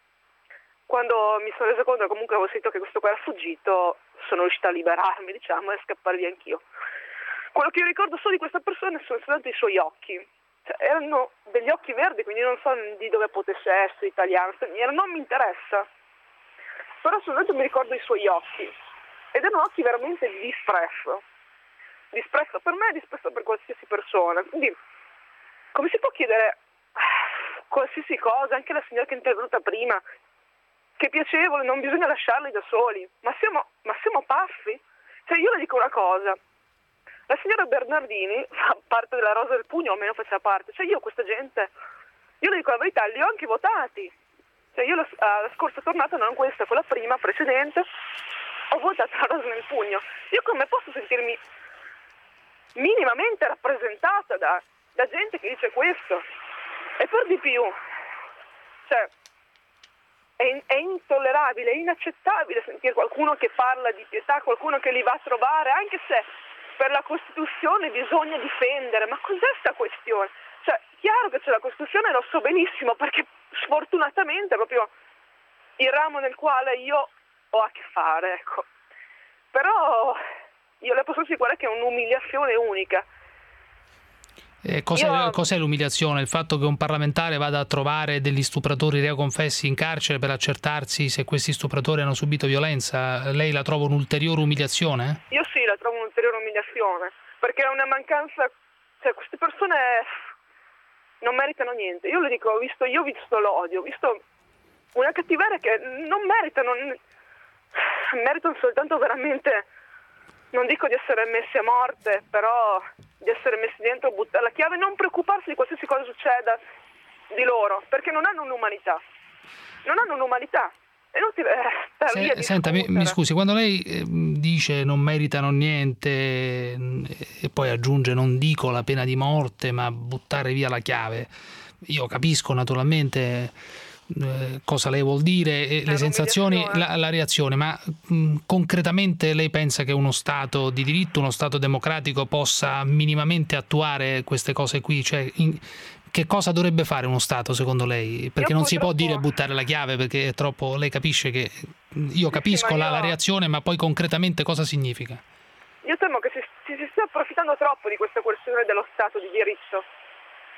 V: Quando mi sono reso conto che comunque avevo sentito che questo qua era fuggito, sono riuscita a liberarmi, diciamo, e a scappare via anch'io. Quello che io ricordo solo di questa persona sono soltanto i suoi occhi. Cioè, erano degli occhi verdi, quindi non so di dove potesse essere, italiano, straniero, non mi interessa. Però soltanto mi ricordo i suoi occhi. Ed erano occhi veramente di disprezzo. Disprezzo per me e disprezzo per qualsiasi persona. Quindi, come si può chiedere qualsiasi cosa, anche la signora che è intervenuta prima, che è piacevole, non bisogna lasciarli da soli. Ma siamo, ma siamo pazzi? Cioè, io le dico una cosa. La signora Bernardini fa parte della Rosa del Pugno, o almeno faceva parte. Cioè io questa gente, io le dico la verità, li ho anche votati. Cioè io la, la scorsa tornata, non questa, quella prima, precedente, ho votato la Rosa del Pugno. Io come posso sentirmi minimamente rappresentata da, da gente che dice questo? E per di più, cioè, è, è intollerabile, è inaccettabile sentire qualcuno che parla di pietà, qualcuno che li va a trovare, anche se per la Costituzione bisogna difendere. Ma cos'è sta questione? Cioè, chiaro che c'è la Costituzione, lo so benissimo, perché sfortunatamente è proprio il ramo nel quale io ho a che fare, ecco. Però io le posso assicurare che è un'umiliazione unica.
C: Eh, cos'è, io... cos'è l'umiliazione? Il fatto che un parlamentare vada a trovare degli stupratori reoconfessi in carcere per accertarsi se questi stupratori hanno subito violenza, lei la trova un'ulteriore umiliazione?
V: Io sì, la trovo un'ulteriore umiliazione, perché è una mancanza, cioè queste persone non meritano niente. Io le dico, ho visto, io ho visto l'odio, ho visto una cattiveria che non meritano, meritano soltanto veramente, non dico di essere messi a morte, però di essere messi dentro, buttare la chiave, non preoccuparsi di qualsiasi cosa succeda di loro, perché non hanno un'umanità, non hanno un'umanità. È inutile eh, stare via.
C: Senta, mi, mi scusi, quando lei eh, dice non meritano niente e poi aggiunge non dico la pena di morte, ma buttare via la chiave, io capisco naturalmente eh, cosa lei vuol dire, e le sensazioni, la, la reazione, ma mh, concretamente lei pensa che uno Stato di diritto, uno Stato democratico possa minimamente attuare queste cose qui? Cioè, in, che cosa dovrebbe fare uno Stato secondo lei? Perché io non purtroppo... si può dire buttare la chiave, perché è troppo, lei capisce che io capisco sì, sì, la, io... la reazione, ma poi concretamente cosa significa?
V: Io temo che si, si, si stia approfittando troppo di questa questione dello Stato di diritto.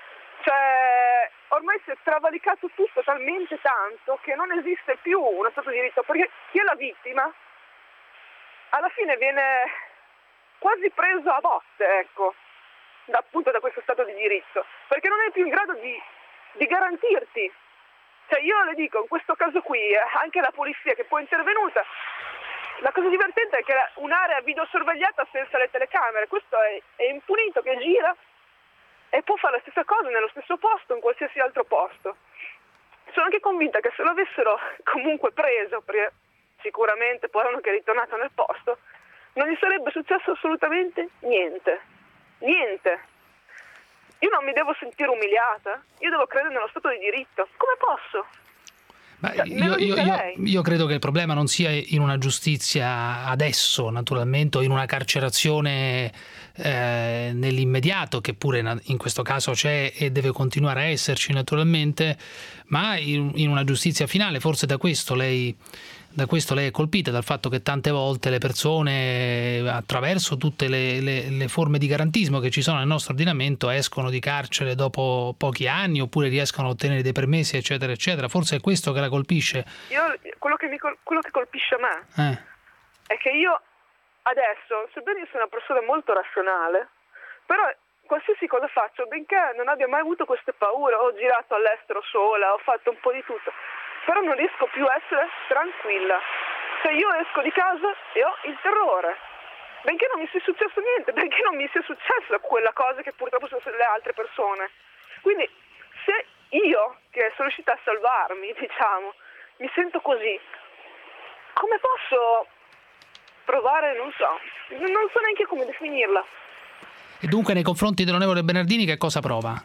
V: Cioè, ormai si è travalicato tutto talmente tanto che non esiste più uno Stato di diritto, perché chi è la vittima alla fine viene quasi preso a botte, ecco, da, appunto da questo Stato di diritto, perché non è più in grado di, di garantirti. Cioè io le dico, in questo caso qui, eh, anche la polizia che poi è intervenuta, la cosa divertente è che un'area videosorvegliata senza le telecamere, questo è, è impunito che gira e può fare la stessa cosa nello stesso posto, in qualsiasi altro posto. Sono anche convinta che se lo avessero comunque preso, perché sicuramente poi erano che è ritornato nel posto, non gli sarebbe successo assolutamente niente. Niente. Io non mi devo sentire umiliata, io devo credere nello Stato di diritto. Come posso?
C: Beh, io, io, io, io credo che il problema non sia in una giustizia adesso, naturalmente, o in una carcerazione eh, nell'immediato, che pure in questo caso c'è e deve continuare a esserci naturalmente, ma in, in una giustizia finale. Forse da questo lei... Da questo lei è colpita, dal fatto che tante volte le persone, attraverso tutte le, le, le forme di garantismo che ci sono nel nostro ordinamento, escono di carcere dopo pochi anni oppure riescono a ottenere dei permessi, eccetera, eccetera. Forse è questo che la colpisce.
V: Io, quello, che mi, quello che colpisce a me
C: eh.
V: è che io adesso, sebbene io sia una persona molto razionale, però qualsiasi cosa faccio, benché non abbia mai avuto queste paure, ho girato all'estero sola, ho fatto un po' di tutto, però non riesco più a essere tranquilla. Cioè io esco di casa e ho il terrore, benché non mi sia successo niente, benché non mi sia successa quella cosa che purtroppo sono le altre persone. Quindi se io, che sono riuscita a salvarmi, diciamo, mi sento così, come posso provare, non so, non so neanche come definirla.
C: E dunque nei confronti dell'onorevole Bernardini che cosa prova?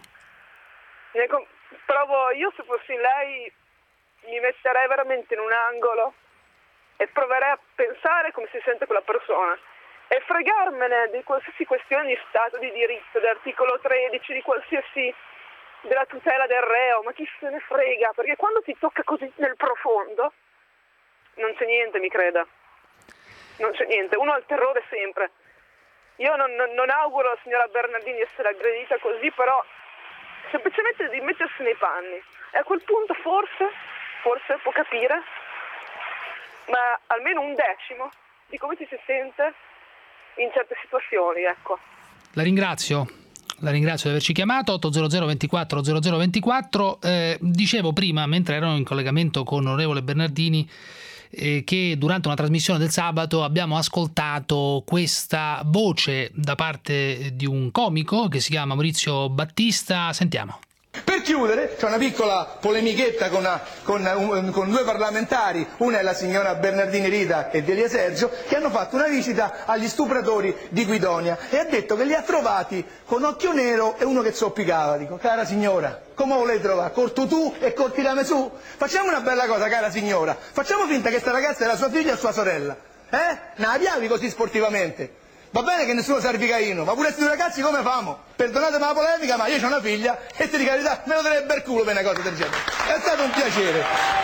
V: Provo, io se fossi lei mi metterei veramente in un angolo e proverei a pensare come si sente quella persona e fregarmene di qualsiasi questione di Stato di diritto, dell'articolo tredici, di qualsiasi, della tutela del reo, ma chi se ne frega, perché quando ti tocca così nel profondo non c'è niente, mi creda, non c'è niente, uno ha il terrore sempre. Io non, non, non auguro alla signora Bernardini di essere aggredita così, però semplicemente di mettersi nei panni e a quel punto forse forse può capire, ma almeno un decimo di come ci si sente in certe situazioni, ecco.
C: La ringrazio, la ringrazio di averci chiamato. otto zero zero ventiquattro zero zero ventiquattro. Eh, dicevo prima, mentre ero in collegamento con l'onorevole Bernardini, eh, che durante una trasmissione del sabato abbiamo ascoltato questa voce da parte di un comico che si chiama Maurizio Battista. Sentiamo.
J: Per chiudere, c'è una piccola polemichetta con, una, con, un, con due parlamentari, una è la signora Bernardini Rita e Delia Sergio, che hanno fatto una visita agli stupratori di Guidonia e ha detto che li ha trovati con occhio nero e uno che zoppicava. Dico, cara signora, come volete trovare? Col tutù e col tiramisù? Facciamo una bella cosa, cara signora, facciamo finta che sta ragazza era sua figlia o sua sorella, eh? Non la piavi così sportivamente. Va bene che nessuno sa il ficaino, ma pure questi due ragazzi come famo? Perdonatemi la polemica, ma io ho una figlia e ti di carità me lo darebbe il culo per una cosa del genere. È stato un piacere.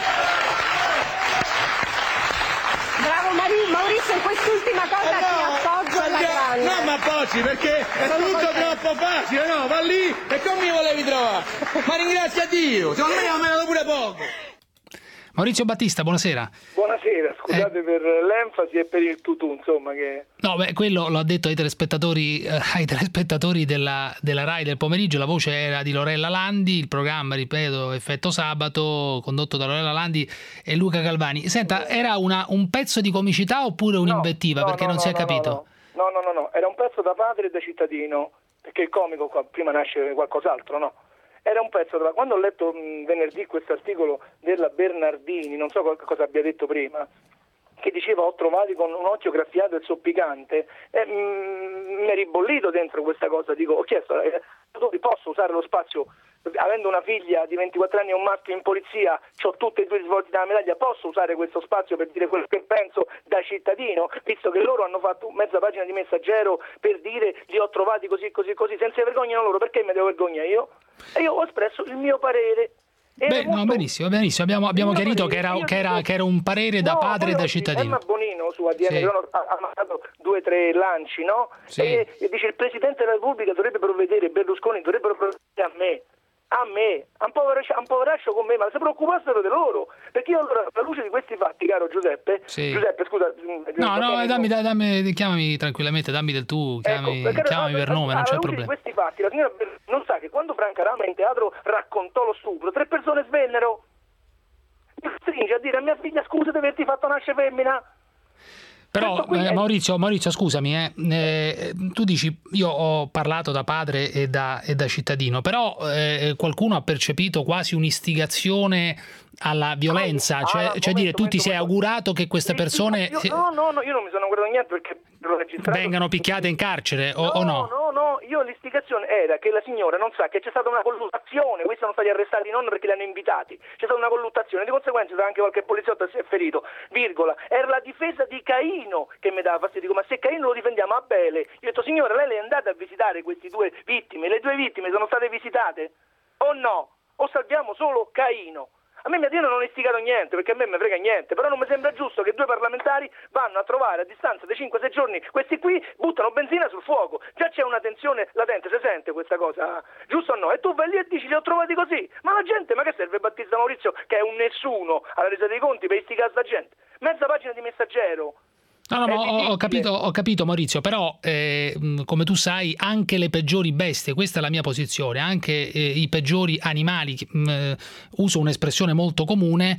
B: Bravo Maurizio, in quest'ultima cosa eh no, ti appoggio alla grande.
J: No, ma appoggi perché è Sono tutto troppo facile, no? Va lì e come mi volevi trovare? Ma ringrazia Dio, secondo me ne ho menato pure poco.
C: Maurizio Battista, buonasera.
D: Buonasera, scusate eh. per l'enfasi e per il tutù, insomma che...
C: No, beh, quello l'ho detto ai telespettatori, eh, ai telespettatori della, della Rai del pomeriggio, la voce era di Lorella Landi, il programma, ripeto, Effetto Sabato, condotto da Lorella Landi e Luca Galvani. Senta, era una, un pezzo di comicità oppure un'invettiva? No, no, perché no, non no, si è no, capito?
D: No no. no, no, no, era un pezzo da padre e da cittadino, perché il comico qua prima nasce qualcos'altro, no? Era un pezzo, da, quando ho letto mh, venerdì questo articolo della Bernardini, non so cosa abbia detto prima, che diceva ho trovati con un occhio graffiato e zoppicante, e mh, mi è ribollito dentro questa cosa, dico, ho chiesto, eh, posso usare lo spazio, avendo una figlia di ventiquattro anni e un maschio in polizia, ho tutti e due i svolti della medaglia, posso usare questo spazio per dire quello che penso da cittadino, visto che loro hanno fatto mezza pagina di Messaggero per dire li ho trovati così così così, senza vergognano loro, perché mi devo vergognare io? E io ho espresso il mio parere.
C: Beh, no, benissimo, benissimo. Abbiamo, abbiamo chiarito che era, che, era, che era un parere da no, padre e da cittadino.
D: Emma Bonino su A D N sì. ha mandato due o tre lanci, no? Sì. E, e dice il Presidente della Repubblica dovrebbe provvedere, Berlusconi dovrebbe provvedere a me. A me, a un poveraccio, a un poveraccio con me, ma si preoccupassero di loro, perché io allora, alla luce di questi fatti, caro Giuseppe,
C: sì.
D: Giuseppe, scusa,
C: no, no, dammi, dammi, chiamami tranquillamente, dammi del tu, chiamami,
D: ecco,
C: chiamami per nome, non c'è problema.
D: Di questi fatti, la signora non sa che quando Franca Rama in teatro raccontò lo stupro, tre persone svennero. Mi stringe a dire a mia figlia: scusa di averti fatto nascere femmina.
C: Però eh, Maurizio, Maurizio, scusami, eh, eh, tu dici, io ho parlato da padre e da, e da cittadino, però eh, qualcuno ha percepito quasi un'istigazione alla violenza, ah, cioè, ah, cioè momento, dire, tu ti sei momento. augurato che queste persone
D: io, no, no, no, io non mi sono augurato niente perché l'ho registrato.
C: Vengano picchiate in carcere o
D: no,
C: o no?
D: No, no, io l'istigazione era che la signora non sa che c'è stata una colluttazione, questi sono stati arrestati non perché li hanno invitati, c'è stata una colluttazione, di conseguenza anche qualche poliziotto si è ferito, virgola, era la difesa di Caino che mi dava fastidio, dico, ma se Caino lo difendiamo a Abele, io ho detto signora, lei è andata a visitare queste due vittime, le due vittime sono state visitate o no? O salviamo solo Caino? A me mia tia non ho istigato niente, perché a me mi frega niente, però non mi sembra giusto che due parlamentari vanno a trovare a distanza di cinque sei giorni, questi qui buttano benzina sul fuoco, già c'è una tensione latente, si sente questa cosa, giusto o no? E tu vai lì e dici li ho trovati così, ma la gente, ma che serve Battista Maurizio, che è un nessuno alla resa dei conti per istigare sta gente? Mezza pagina di Messaggero.
C: No, no, ma ho, ho, capito, ho capito Maurizio, però eh, come tu sai anche le peggiori bestie, questa è la mia posizione, anche eh, i peggiori animali, mh, uso un'espressione molto comune,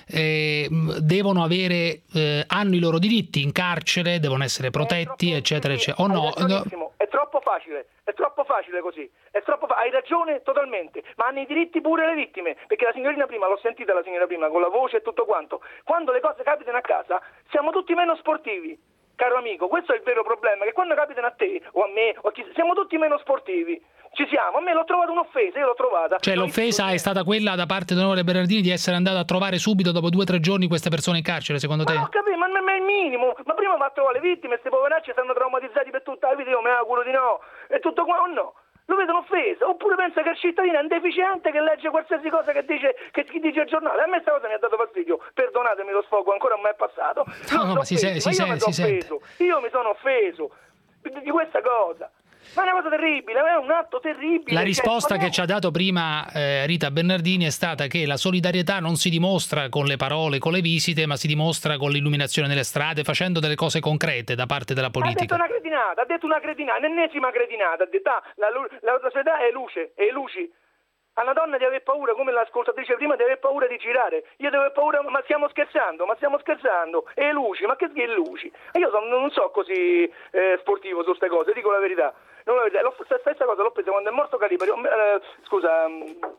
C: eh, devono avere, eh, hanno i loro diritti in carcere, devono essere protetti, troppo, eccetera,
D: sì,
C: eccetera. O no, no?
D: È troppo facile, è troppo facile così, è troppo fa- hai ragione totalmente, ma hanno i diritti pure le vittime, perché la signorina prima, l'ho sentita la signora prima, con la voce e tutto quanto, quando le cose capitano a casa siamo tutti meno sportivi, caro amico, questo è il vero problema, che quando capitano a te o a me o a chi, siamo tutti meno sportivi, ci siamo, a me l'ho trovata un'offesa, io l'ho trovata.
C: Cioè l'offesa è stata quella da parte di Onorevole Bernardini di essere andato a trovare subito dopo due o tre giorni queste persone in carcere, secondo te?
D: Ma no, capito, ma è il minimo, ma prima va a trovare le vittime, queste poveracce saranno traumatizzati per tutta la vita, io mi auguro di no, e tutto qua o no? Lo vedono offesa, oppure pensa che il cittadino è un deficiente che legge qualsiasi cosa che dice che chi dice il giornale. A me questa cosa mi ha dato fastidio, perdonatemi lo sfogo, ancora non mi è passato.
C: No, no, ma si, se, si,
D: io,
C: se, si sente.
D: Io mi sono offeso di questa cosa. Ma è una cosa terribile, è un atto terribile.
C: La risposta
D: cioè,
C: che ci ha dato prima eh, Rita Bernardini è stata che la solidarietà non si dimostra con le parole, con le visite, ma si dimostra con l'illuminazione delle strade, facendo delle cose concrete da parte della politica.
D: Ha detto una cretinata, ha detto una cretinata, l'ennesima cretinata, ha detto ah, la, la, la società è luce, è luci. A una donna di aver paura, come l'ascoltatrice prima, di aver paura di girare. Io devo aver paura, ma stiamo scherzando, ma stiamo scherzando. E luci, ma che è luci? Io sono, non so così eh, sportivo su queste cose, dico la verità. Non la verità. La stessa cosa l'ho presa quando è morto Calipari, eh, scusa,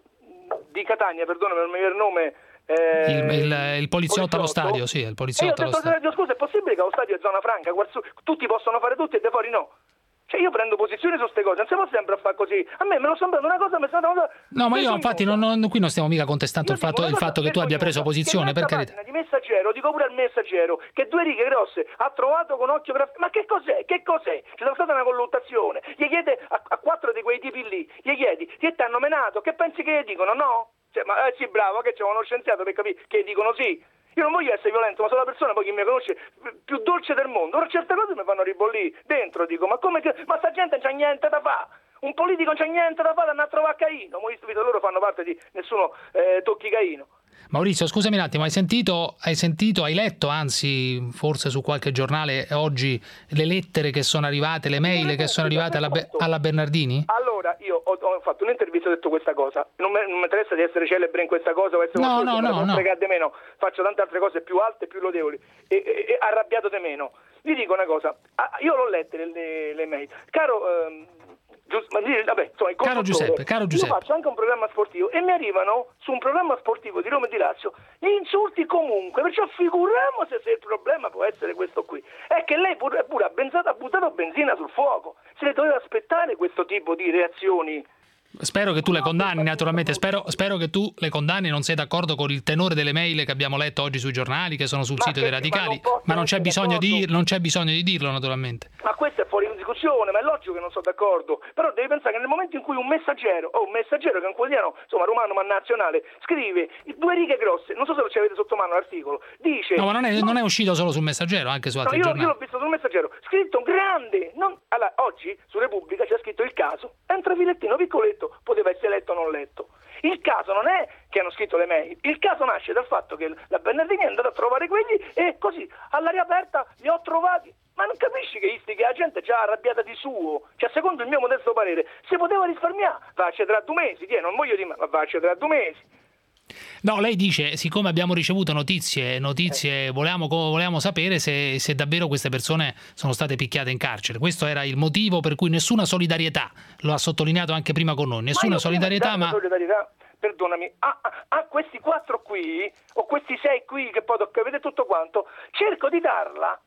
D: di Catania, perdona per il nome. Eh,
C: il, il, il poliziotto allo stadio, sì, il poliziotto allo stadio.
D: Detto, scusa, è possibile che allo stadio è zona franca, tutti possono fare tutti e da fuori no? Cioè io prendo posizione su queste cose, non si può sempre a fare così. A me me lo sono una cosa, mi sono una cosa.
C: No, ma io infatti non, non, qui non stiamo mica contestando il fatto, il fatto che tu abbia preso posizione, per carità.
D: Di Messaggero, dico pure al Messaggero, che due righe grosse ha trovato con occhio graf... Ma che cos'è? Che cos'è? C'è stata una colluttazione. Gli chiede a, a quattro di quei tipi lì, gli chiedi, ti hanno menato, che pensi che gli dicono? No? Cioè, ma eh, sì, bravo, che c'è uno scienziato per capire che dicono sì. Io non voglio essere violento, ma sono la persona poi chi mi conosce più dolce del mondo. Ora certe cose mi fanno ribollire dentro, dico, ma come che. Ma sta gente non c'ha niente da fare. Un politico non c'ha niente da fare, andare a trovare Caino. Mo visto loro fanno parte di nessuno eh, tocchi Caino.
C: Maurizio, scusami un attimo, hai sentito, hai sentito, hai letto, anzi, forse su qualche giornale oggi, le lettere che sono arrivate, le mail che sono arrivate alla, alla Bernardini?
D: Allora, io ho, ho fatto un'intervista e ho detto questa cosa. Non mi, non mi interessa di essere celebre in questa cosa o essere
C: no, no, no,
D: non fregare di meno. Faccio tante altre cose più alte e più lodevoli e, e, e arrabbiato di meno. Vi dico una cosa, io l'ho lette le, le, le mail. Caro ehm, Gius- ma, vabbè, insomma,
C: caro Giuseppe, caro Giuseppe,
D: io faccio anche un programma sportivo e mi arrivano su un programma sportivo di Roma e di Lazio gli insulti comunque, perciò figuriamoci se il problema può essere questo qui, è che lei pure, pure ha, benzato, ha buttato benzina sul fuoco, se ne doveva aspettare questo tipo di reazioni.
C: Spero che tu le condanni, naturalmente, spero, spero che tu le condanni, non sei d'accordo con il tenore delle mail che abbiamo letto oggi sui giornali, che sono sul ma sito dei radicali, ma non, ma non c'è bisogno di non c'è bisogno di dirlo, naturalmente.
D: Ma questo è fuori discussione, ma è logico che non sono d'accordo, però devi pensare che nel momento in cui un messaggero, o un messaggero che è un quotidiano, insomma, romano ma nazionale, scrive due righe grosse, non so se lo ci avete sotto mano l'articolo, dice...
C: No, ma non è, no, non è uscito solo sul Messaggero, anche su altri
D: no, io,
C: giornali.
D: Io l'ho visto sul Messaggero, scritto grande, non... allora, oggi su Repubblica c'è scritto il caso, è un trafilettino piccoletto, poteva essere letto o non letto. caso non è che hanno scritto le mail, il caso nasce dal fatto che la Bernardini è andata a trovare quelli e così all'aria aperta li ho trovati. Ma non capisci che isti che la gente già arrabbiata di suo? Cioè, secondo il mio modesto parere, si poteva risparmiare. Vacci tra due mesi, tie, non voglio dire, ma vacci tra due mesi.
C: No, lei dice, siccome abbiamo ricevuto notizie, notizie eh. volevamo, volevamo sapere se, se davvero queste persone sono state picchiate in carcere. Questo era il motivo per cui nessuna solidarietà, lo ha sottolineato anche prima con noi, nessuna ma solidarietà, ma...
D: Solidarietà, perdonami, a, a, a questi quattro qui, o questi sei qui che poi vedete tutto quanto, cerco di darla.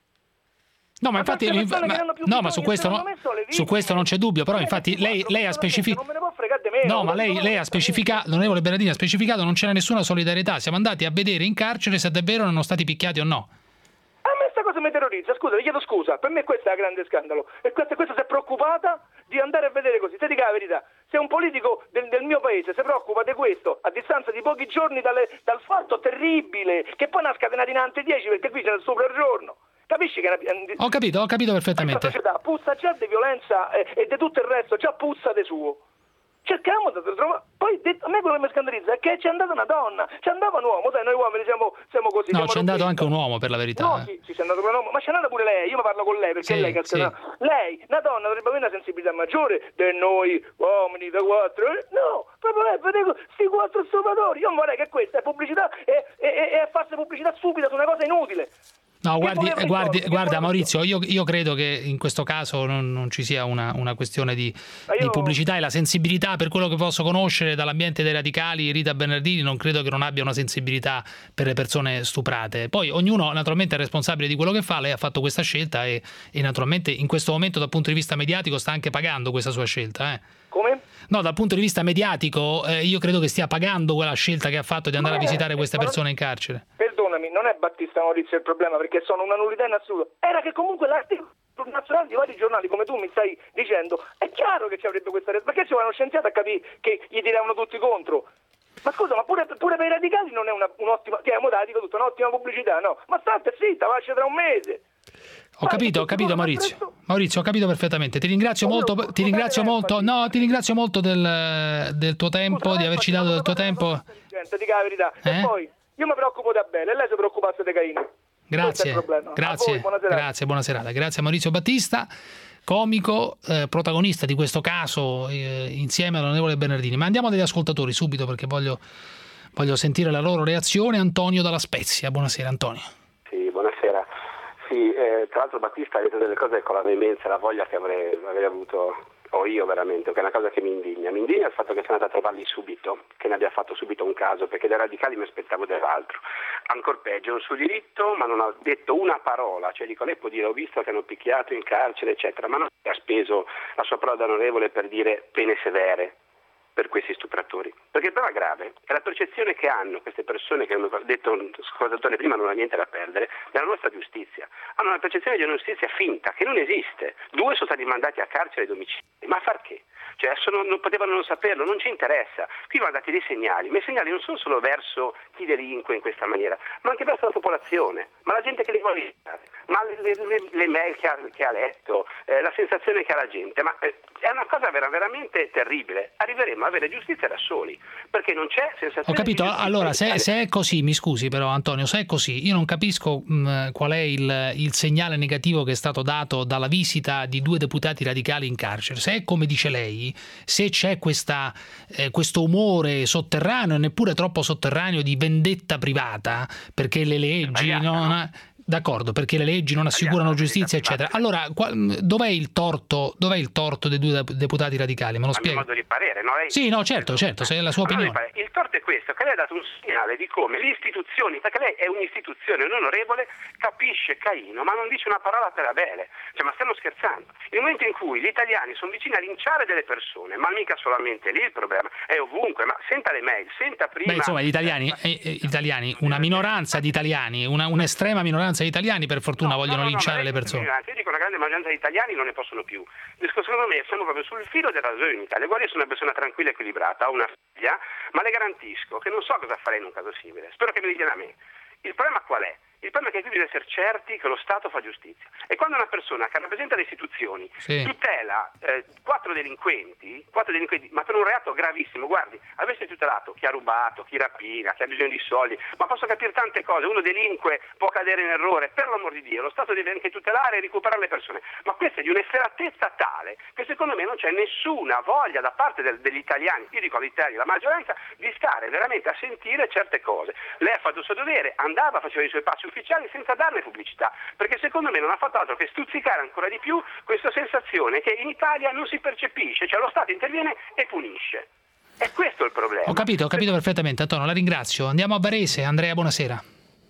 C: No, ma infatti, ma, no, ma su questo, no, su questo non c'è dubbio, però infatti lei, lei ha specificato.
D: Non me ne può fregare di meno.
C: No, ma lei, lei ha specificato, l'onorevole Bernardini ha specificato, non c'era nessuna solidarietà. Siamo andati a vedere in carcere se davvero erano stati picchiati o no.
D: A me questa cosa mi terrorizza, scusa, vi chiedo scusa, per me questo è il grande scandalo. E questa, questa si è preoccupata di andare a vedere così. Te dica la verità, se un politico del, del mio paese si preoccupa di questo a distanza di pochi giorni dalle, dal fatto terribile, che poi ne ha scatenati in ante dieci perché qui c'è il super giorno. Capisci che
C: ho capito, ho capito perfettamente.
D: Questa società puzza già di violenza e, e di tutto il resto, già puzza di suo. Cerchiamo di trovare. Poi detto, a me quello che mi scandalizza è che c'è andata una donna, c'è andava un uomo, sai, noi uomini siamo, siamo così.
C: No, c'è andato anche un uomo, per la verità.
D: No, sì, sì, c'è andato un uomo, ma c'è andata pure lei, io mi parlo con lei perché
C: sì,
D: è lei che
C: sì.
D: Lei, una donna, dovrebbe avere una sensibilità maggiore di noi uomini da quattro. No, proprio lei, vedevo sti quattro stupratori. Io vorrei che questa è pubblicità e, e, e farsi pubblicità stupida su una cosa inutile.
C: No, guardi, guardi, guarda Maurizio, io, io credo che in questo caso non, non ci sia una, una questione di, io... di pubblicità, e la sensibilità, per quello che posso conoscere dall'ambiente dei radicali, Rita Bernardini non credo che non abbia una sensibilità per le persone stuprate. Poi ognuno naturalmente è responsabile di quello che fa, lei ha fatto questa scelta e, e naturalmente in questo momento dal punto di vista mediatico sta anche pagando questa sua scelta. Eh.
D: Come?
C: No, dal punto di vista mediatico eh, io credo che stia pagando quella scelta che ha fatto di andare
D: Ma
C: a visitare
D: è,
C: queste persone in carcere.
D: Perdonami, non è Battista Maurizio il problema, perché sono una nullità in assoluto. Era che comunque l'articolo nazionale di vari giornali, come tu mi stai dicendo, è chiaro che ci avrebbe questa responsabilità. Perché ci vuole uno scienziato a capire che gli tiravano tutti contro? Ma scusa, ma pure, pure per i radicali non è una, un'ottima, che è dico tutto, un'ottima pubblicità, no? Ma state zitta, vasce tra un mese.
C: Ho capito, ho capito Maurizio. Maurizio, ho capito perfettamente. Ti ringrazio molto, ti ringrazio molto, no, ti ringrazio molto del, del tuo tempo, di averci dato del tuo tempo.
D: Dica la verità. E poi io mi preoccupo da bene, e lei si preoccupasse di Caino.
C: Grazie, grazie,
D: voi, buona
C: grazie, buona serata. Grazie a Maurizio Battista, comico, eh, protagonista di questo caso eh, insieme all'onorevole Bernardini. Ma andiamo dagli ascoltatori subito perché voglio, voglio sentire la loro reazione. Antonio dalla Spezia, buonasera Antonio.
E: Sì, buonasera. Sì, eh, tra l'altro Battista ha detto delle cose con la veemenza e la voglia che avrei, avrei avuto, o io veramente, che è una cosa che mi indigna. Mi indigna il fatto che sia andata a trovarli subito, che ne abbia fatto subito un caso, perché dai radicali mi aspettavo dell'altro. Ancor peggio, un suo diritto, ma non ha detto una parola. Cioè dico, lei può dire ho visto che hanno picchiato in carcere, eccetera, ma non ha speso la sua parola d'onorevole per dire pene severe per questi stupratori, perché il problema grave è la percezione che hanno queste persone che hanno detto ascoltatore prima non ha niente da perdere della nostra giustizia. Hanno una percezione di una giustizia finta che non esiste. Due sono stati mandati a carcere ai domicili, ma a far che? Cioè sono, non potevano non saperlo, non ci interessa. Qui vanno dati dei segnali, ma i segnali non sono solo verso chi delinque in questa maniera, ma anche verso la popolazione, ma la gente che li vuole visitare, ma le, le, le mail che ha, che ha letto, eh, la sensazione che ha la gente, ma eh, è una cosa vera, veramente terribile. Arriveremo a avere giustizia da soli, perché non c'è sensazione.
C: Ho capito,
E: di
C: allora se, se è così, mi scusi però Antonio, se è così, io non capisco mh, qual è il, il segnale negativo che è stato dato dalla visita di due deputati radicali in carcere. Se è come dice lei, se c'è questa, eh, questo umore sotterraneo, neppure troppo sotterraneo, di vendetta privata, perché le leggi non... D'accordo, perché le leggi non assicurano giustizia, eccetera. Allora, qua, dov'è il torto? Dov'è il torto dei due deputati radicali? Me lo spiega?
E: A mio modo di parere, no? Lei...
C: Sì, no, certo, certo, se è la sua opinione.
E: Il torto è questo, che lei ha dato un segnale di come le istituzioni, perché lei è un'istituzione, un onorevole, capisce Caino, ma non dice una parola per Abele. Cioè, ma stiamo scherzando? Nel momento in cui gli italiani sono vicini a linciare delle persone, ma mica solamente lì il problema, è ovunque, ma senta le mail, senta prima...
C: Beh, insomma, gli italiani, eh, eh, italiani una minoranza di italiani, una, un'estrema minoranza di italiani per fortuna no, vogliono no, no, linciare le persone.
E: Io dico una grande maggioranza di italiani non ne possono più. Secondo me siamo proprio sul filo della ragione in Italia. Guarda, io sono una persona tranquilla e equilibrata, ho una figlia, ma le garantisco che non so cosa farei in un caso simile. Spero che mi dicano a me. Il problema qual è? Il problema è che qui bisogna essere certi che lo Stato fa giustizia. E quando una persona che rappresenta le istituzioni sì. tutela eh, quattro delinquenti, quattro delinquenti, ma per un reato gravissimo, guardi, avesse tutelato chi ha rubato, chi rapina, chi ha bisogno di soldi, ma posso capire tante cose, uno delinque, può cadere in errore, per l'amor di Dio, lo Stato deve anche tutelare e recuperare le persone, ma questa è di un'efferatezza tale che secondo me non c'è nessuna voglia da parte del, degli italiani, io dico agli italiani, la maggioranza, di stare veramente a sentire certe cose. Lei ha fatto il suo dovere, andava, faceva i suoi passi ufficiali senza darne pubblicità, perché secondo me non ha fatto altro che stuzzicare ancora di più questa sensazione che in Italia non si percepisce, cioè lo Stato interviene e punisce. E questo è il problema.
C: Ho capito, ho capito perfettamente, Antonio, la ringrazio. Andiamo a Varese. Andrea, buonasera.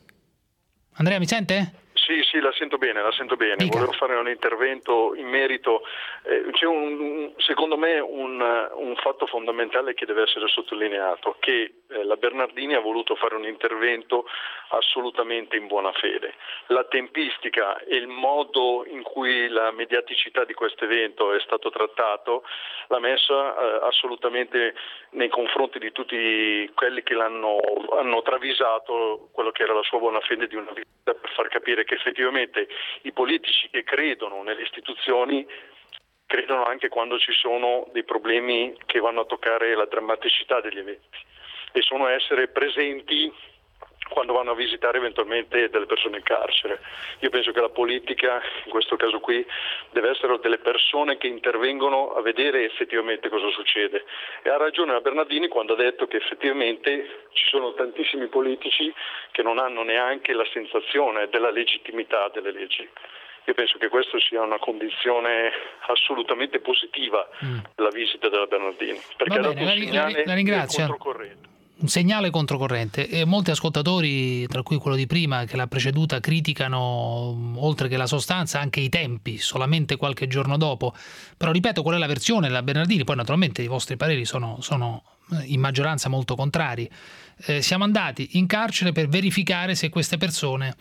C: Andrea, mi sente?
F: Sì, sì, la sento bene, la sento bene.
C: Dica.
F: Volevo fare un intervento in merito. Eh, c'è un, secondo me un, un fatto fondamentale che deve essere sottolineato, che eh, la Bernardini ha voluto fare un intervento assolutamente in buona fede. La tempistica e il modo in cui la mediaticità di questo evento è stato trattato l'ha messa eh, assolutamente nei confronti di tutti quelli che l'hanno hanno travisato quello che era la sua buona fede di una vita, per far capire che effettivamente i politici che credono nelle istituzioni credono anche quando ci sono dei problemi che vanno a toccare la drammaticità degli eventi, e sono essere presenti quando vanno a visitare eventualmente delle persone in carcere. Io penso che la politica, in questo caso qui, deve essere delle persone che intervengono a vedere effettivamente cosa succede. E ha ragione la Bernardini quando ha detto che effettivamente ci sono tantissimi politici che non hanno neanche la sensazione della legittimità delle leggi. Io penso che questa sia una condizione assolutamente positiva mm. della visita della Bernardini, perché ha dato un segnale
C: la ringrazio.
F: controcorrente.
C: Un segnale controcorrente, e molti ascoltatori, tra cui quello di prima che l'ha preceduta, criticano oltre che la sostanza anche i tempi, solamente qualche giorno dopo. Però ripeto, qual è la versione della Bernardini? Poi naturalmente i vostri pareri sono, sono in maggioranza molto contrari. Eh, siamo andati in carcere per verificare se queste persone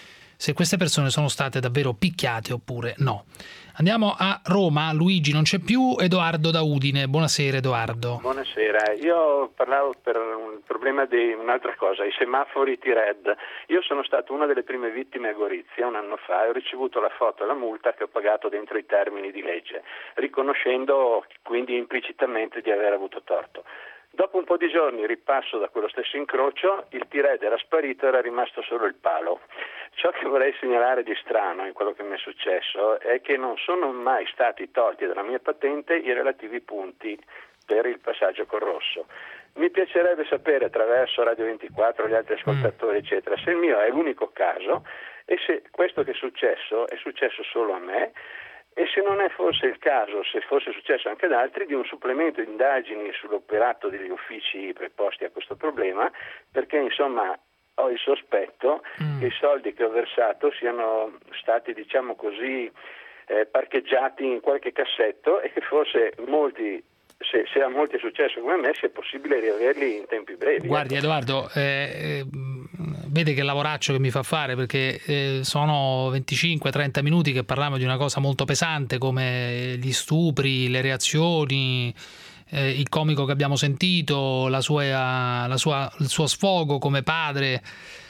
C: se queste persone sono state davvero picchiate oppure no. Andiamo a Roma. Luigi non c'è più. Edoardo da Udine. Buonasera Edoardo.
G: Buonasera, io parlavo per un problema di un'altra cosa, i semafori T-Red. Io sono stato una delle prime vittime a Gorizia un anno fa e ho ricevuto la foto e la multa che ho pagato dentro i termini di legge, riconoscendo quindi implicitamente di aver avuto torto. Dopo un po' di giorni ripasso da quello stesso incrocio, il T-Red era sparito, era rimasto solo il palo. Ciò che vorrei segnalare di strano in quello che mi è successo è che non sono mai stati tolti dalla mia patente i relativi punti per il passaggio col rosso. Mi piacerebbe sapere attraverso Radio ventiquattro, gli altri ascoltatori eccetera, se il mio è l'unico caso e se questo che è successo è successo solo a me, e se non è forse il caso, se fosse successo anche ad altri, di un supplemento di indagini sull'operato degli uffici preposti a questo problema, perché insomma ho il sospetto mm. che i soldi che ho versato siano stati, diciamo così, eh, parcheggiati in qualche cassetto, e che forse molti, se, se a molti è successo come a me, sia possibile riaverli in tempi brevi.
C: Guardi Edoardo, eh, vede che lavoraccio che mi fa fare, perché eh, sono venticinque trenta minuti che parliamo di una cosa molto pesante come gli stupri, le reazioni, eh, il comico che abbiamo sentito, la sua, la sua, il suo sfogo come padre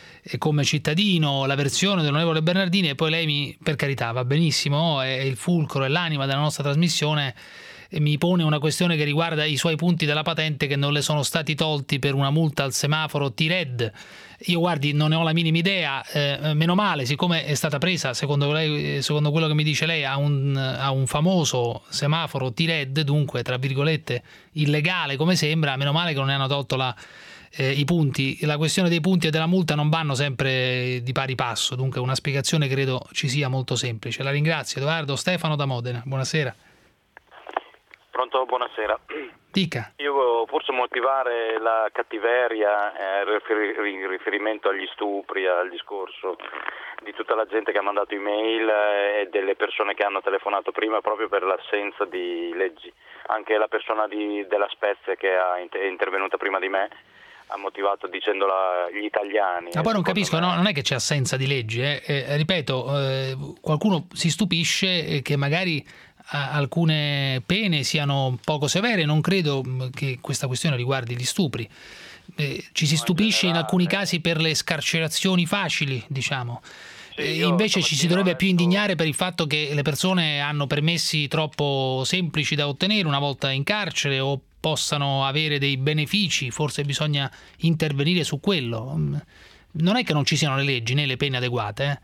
C: e come cittadino, la versione dell'onorevole Bernardini, e poi lei, mi, per carità, va benissimo, è il fulcro, è l'anima della nostra trasmissione, e mi pone una questione che riguarda i suoi punti della patente che non le sono stati tolti per una multa al semaforo T-Red. Io guardi, non ne ho la minima idea, eh, meno male, siccome è stata presa, secondo lei, secondo quello che mi dice lei, a un, a un famoso semaforo T-Red, dunque tra virgolette illegale come sembra, meno male che non ne hanno tolto la, eh, i punti. La questione dei punti e della multa non vanno sempre di pari passo, dunque una spiegazione credo ci sia molto semplice. La ringrazio Edoardo. Stefano da Modena, buonasera.
W: Pronto, buonasera.
C: Dica.
W: Io volevo forse motivare la cattiveria eh, in riferimento agli stupri, al discorso di tutta la gente che ha mandato email eh, e delle persone che hanno telefonato prima, proprio per l'assenza di leggi. Anche la persona di, della Spezia che ha, è intervenuta prima di me ha motivato dicendola gli italiani.
C: Ma poi non capisco, no, non è che c'è assenza di leggi, eh. Eh, ripeto, eh, qualcuno si stupisce che magari alcune pene siano poco severe. Non credo che questa questione riguardi gli stupri. Eh, ci si stupisce in alcuni casi per le scarcerazioni facili, diciamo. Eh, invece ci si dovrebbe più indignare per il fatto che le persone hanno permessi troppo semplici da ottenere una volta in carcere o possano avere dei benefici, forse bisogna intervenire su quello. Non è che non ci siano le leggi né le pene adeguate, eh?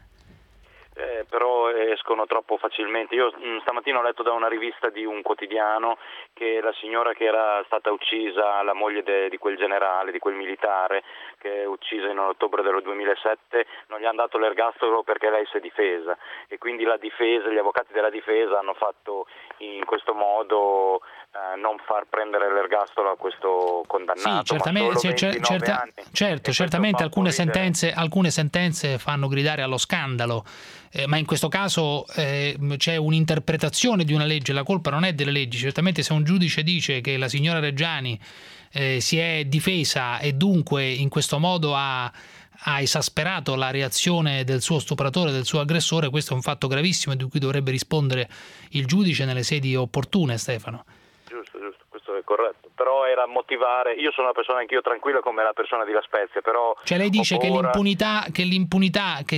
W: Eh, però escono troppo facilmente. Io mh, stamattina ho letto da una rivista di un quotidiano che la signora che era stata uccisa, la moglie de, di quel generale, di quel militare che è uccisa in ottobre del duemilasette, non gli hanno dato l'ergastolo perché lei si è difesa, e quindi la difesa, gli avvocati della difesa hanno fatto in questo modo eh, non far prendere l'ergastolo a questo condannato.
C: Sì, certamente,
W: ma
C: cer- certa,
W: anni.
C: certo, certamente alcune sentenze, alcune sentenze fanno gridare allo scandalo. Eh, ma in questo caso eh, c'è un'interpretazione di una legge, la colpa non è delle leggi. Certamente se un giudice dice che la signora Reggiani eh, si è difesa e dunque in questo modo ha, ha esasperato la reazione del suo stupratore, del suo aggressore, questo è un fatto gravissimo di cui dovrebbe rispondere il giudice nelle sedi opportune, Stefano.
W: Giusto, giusto, questo è corretto. Però era motivare, io sono una persona anch'io tranquilla come la persona di La Spezia, però...
C: Cioè lei dice che
W: paura...
C: l'impunità che, l'impunità che,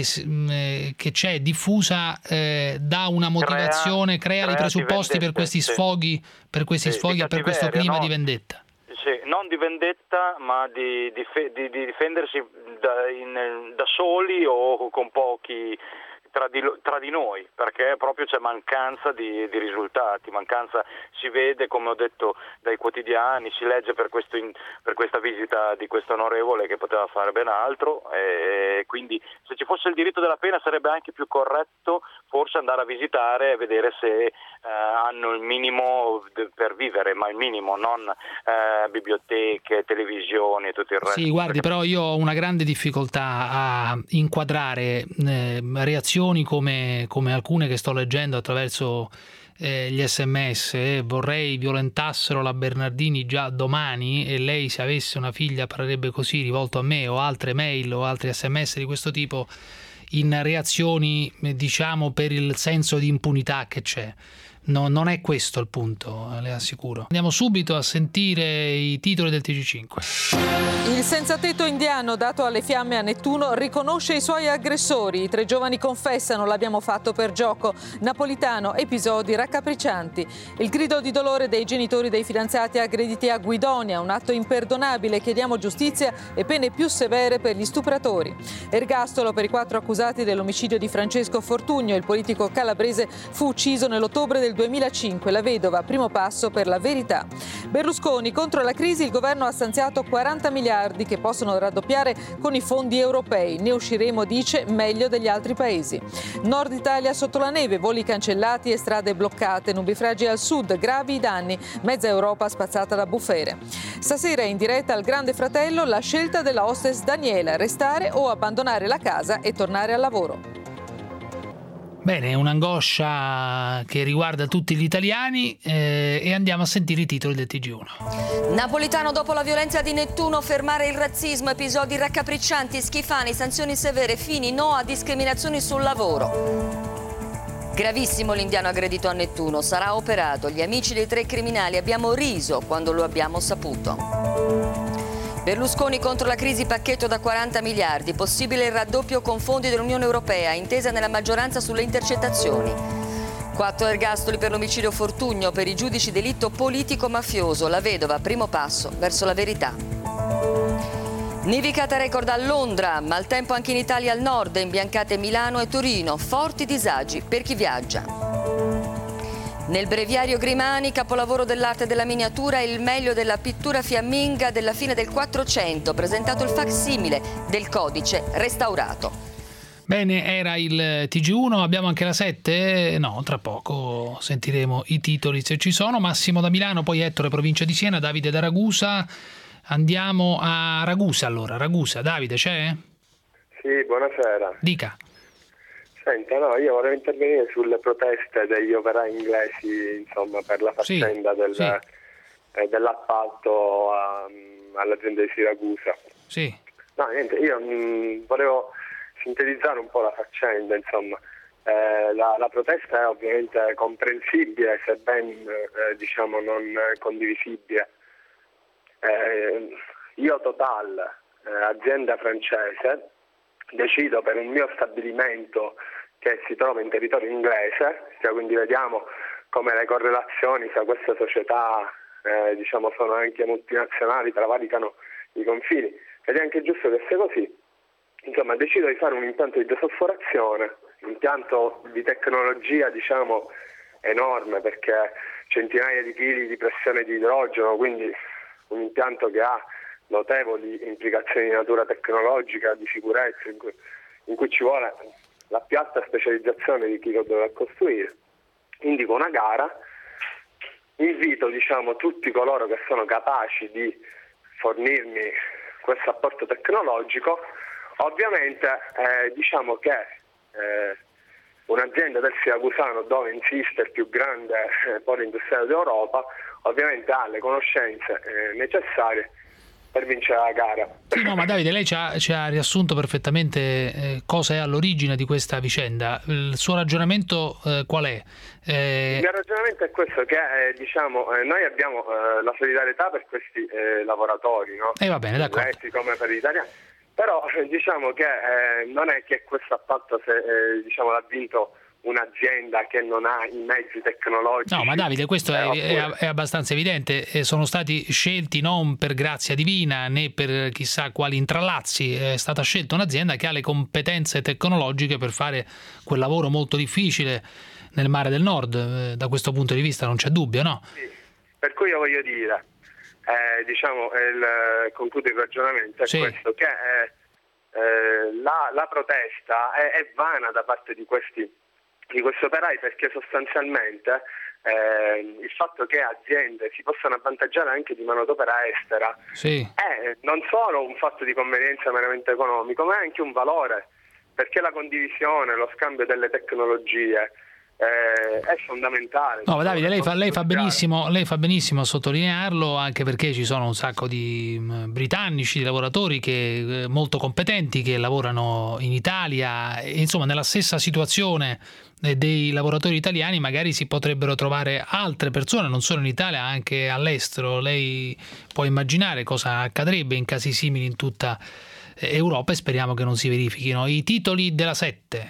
C: che c'è diffusa eh, dà una motivazione, crea, crea i presupposti per questi sfoghi, per questi
W: sì,
C: sfoghi e per questo clima
W: no?
C: di vendetta.
W: Sì, non di vendetta, ma di, di, di, di difendersi da, in, da soli o con pochi... Tra di, tra di noi, perché proprio c'è mancanza di, di risultati, mancanza si vede, come ho detto, dai quotidiani, si legge per, questo in, per questa visita di questo onorevole che poteva fare ben altro, e quindi se ci fosse il diritto della pena sarebbe anche più corretto forse andare a visitare e vedere se eh, hanno il minimo per vivere, ma il minimo, non eh, biblioteche, televisioni e tutto il resto.
C: Sì, guardi, però io ho una grande difficoltà a inquadrare eh, reazioni come, come alcune che sto leggendo attraverso eh, gli sms. eh, vorrei violentassero la Bernardini già domani, e lei, se avesse una figlia, parlerebbe così, rivolto a me, o altre mail o altri sms di questo tipo, in reazioni diciamo per il senso di impunità che c'è. No, non è questo il punto, le assicuro. Andiamo subito a sentire i titoli del T G cinque.
H: Il senzatetto indiano dato alle fiamme a Nettuno riconosce i suoi aggressori. I tre giovani confessano: l'abbiamo fatto per gioco. Napolitano, episodi raccapriccianti. Il grido di dolore dei genitori dei fidanzati aggrediti a Guidonia, un atto imperdonabile. Chiediamo giustizia e pene più severe per gli stupratori. Ergastolo per i quattro accusati dell'omicidio di Francesco Fortugno. Il politico calabrese fu ucciso nell'ottobre del duemilacinque, la vedova, primo passo per la verità. Berlusconi, contro la crisi il governo ha stanziato quaranta miliardi che possono raddoppiare con i fondi europei. Ne usciremo, dice, meglio degli altri paesi. Nord Italia sotto la neve, voli cancellati e strade bloccate, nubifragi al sud, gravi i danni, mezza Europa spazzata da bufere. Stasera in diretta al Grande Fratello la scelta della hostess Daniela, restare o abbandonare la casa e tornare al lavoro.
C: Bene, un'angoscia che riguarda tutti gli italiani eh, e andiamo a sentire i titoli del T G uno.
I: Napolitano dopo la violenza di Nettuno, fermare il razzismo, episodi raccapriccianti, Schifani, sanzioni severe, Fini, no a discriminazioni sul lavoro. Gravissimo l'indiano aggredito a Nettuno, sarà operato, gli amici dei tre criminali abbiamo riso quando lo abbiamo saputo. Berlusconi contro la crisi, pacchetto da quaranta miliardi, possibile il raddoppio con fondi dell'Unione Europea, intesa nella maggioranza sulle intercettazioni. Quattro ergastoli per l'omicidio Fortugno, per i giudici delitto politico-mafioso, la vedova, primo passo verso la verità. Nevicata record a Londra, maltempo anche in Italia al nord, imbiancate Milano e Torino, forti disagi per chi viaggia. Nel breviario Grimani, capolavoro dell'arte della miniatura, il meglio della pittura fiamminga della fine del Quattrocento, presentato il facsimile del codice restaurato.
C: Bene, era il T G uno, abbiamo anche la sette? No, tra poco sentiremo i titoli se ci sono. Massimo da Milano, poi Ettore, provincia di Siena, Davide da Ragusa. Andiamo a Ragusa allora. Ragusa, Davide c'è?
K: Sì, buonasera.
C: Dica.
K: Senta, no, io volevo intervenire sulle proteste degli operai inglesi, insomma, per la faccenda sì, del, sì. Eh, dell'appalto a, all'azienda di Siracusa.
C: Sì.
K: No, niente, io mh, volevo sintetizzare un po' la faccenda, insomma. Eh, la, la protesta è ovviamente comprensibile, sebbene eh, diciamo non condivisibile. Eh, io Total, eh, azienda francese, decido per un mio stabilimento che si trova in territorio inglese, cioè quindi vediamo come le correlazioni tra queste società eh, diciamo sono anche multinazionali, travalicano i confini, ed è anche giusto che sia così. Insomma, decido di fare un impianto di desolforazione, un impianto di tecnologia diciamo enorme, perché centinaia di chili di pressione di idrogeno, quindi un impianto che ha notevoli implicazioni di natura tecnologica, di sicurezza, in cui, in cui ci vuole la più alta specializzazione di chi lo dovrà costruire. Indico una gara, invito diciamo tutti coloro che sono capaci di fornirmi questo apporto tecnologico. Ovviamente eh, diciamo che eh, un'azienda del Siracusano, dove insiste il più grande eh, polo industriale d'Europa, ovviamente ha le conoscenze eh, necessarie per vincere la gara.
C: Sì, no, ma Davide, lei ci ha, ci ha riassunto perfettamente eh, cosa è all'origine di questa vicenda. Il suo ragionamento eh, qual è? Eh...
K: Il mio ragionamento è questo, che eh, diciamo eh, noi abbiamo eh, la solidarietà per questi eh, lavoratori, no?
C: E eh, va bene, d'accordo.
K: Come per gli italiani. Però eh, diciamo che eh, non è che questo appalto se, eh, diciamo, l'ha vinto un'azienda che non ha i mezzi tecnologici.
C: No, ma Davide, questo
K: eh,
C: è,
K: oppure...
C: è, è abbastanza evidente. Eh, sono stati scelti non per grazia divina né per chissà quali intrallazzi, è stata scelta un'azienda che ha le competenze tecnologiche per fare quel lavoro molto difficile nel mare del Nord. Eh, da questo punto di vista non c'è dubbio, no?
K: Sì. Per cui io voglio dire, eh, diciamo, il, concludo il ragionamento, è sì. questo, che eh, eh, la, la protesta è, è vana da parte di questi di questi operai, perché sostanzialmente eh, il fatto che aziende si possano avvantaggiare anche di manodopera estera
C: sì.
K: è non solo un fatto di convenienza meramente economico, ma è anche un valore, perché la condivisione, lo scambio delle tecnologie eh, è fondamentale.
C: No, Davide, lei fa, lei, fa benissimo, lei fa benissimo a sottolinearlo, anche perché ci sono un sacco di mh, britannici, di lavoratori che, eh, molto competenti, che lavorano in Italia, e insomma nella stessa situazione dei lavoratori italiani magari si potrebbero trovare altre persone, non solo in Italia, anche all'estero. Lei può immaginare cosa accadrebbe in casi simili in tutta Europa, e speriamo che non si verifichino. I titoli della Sette.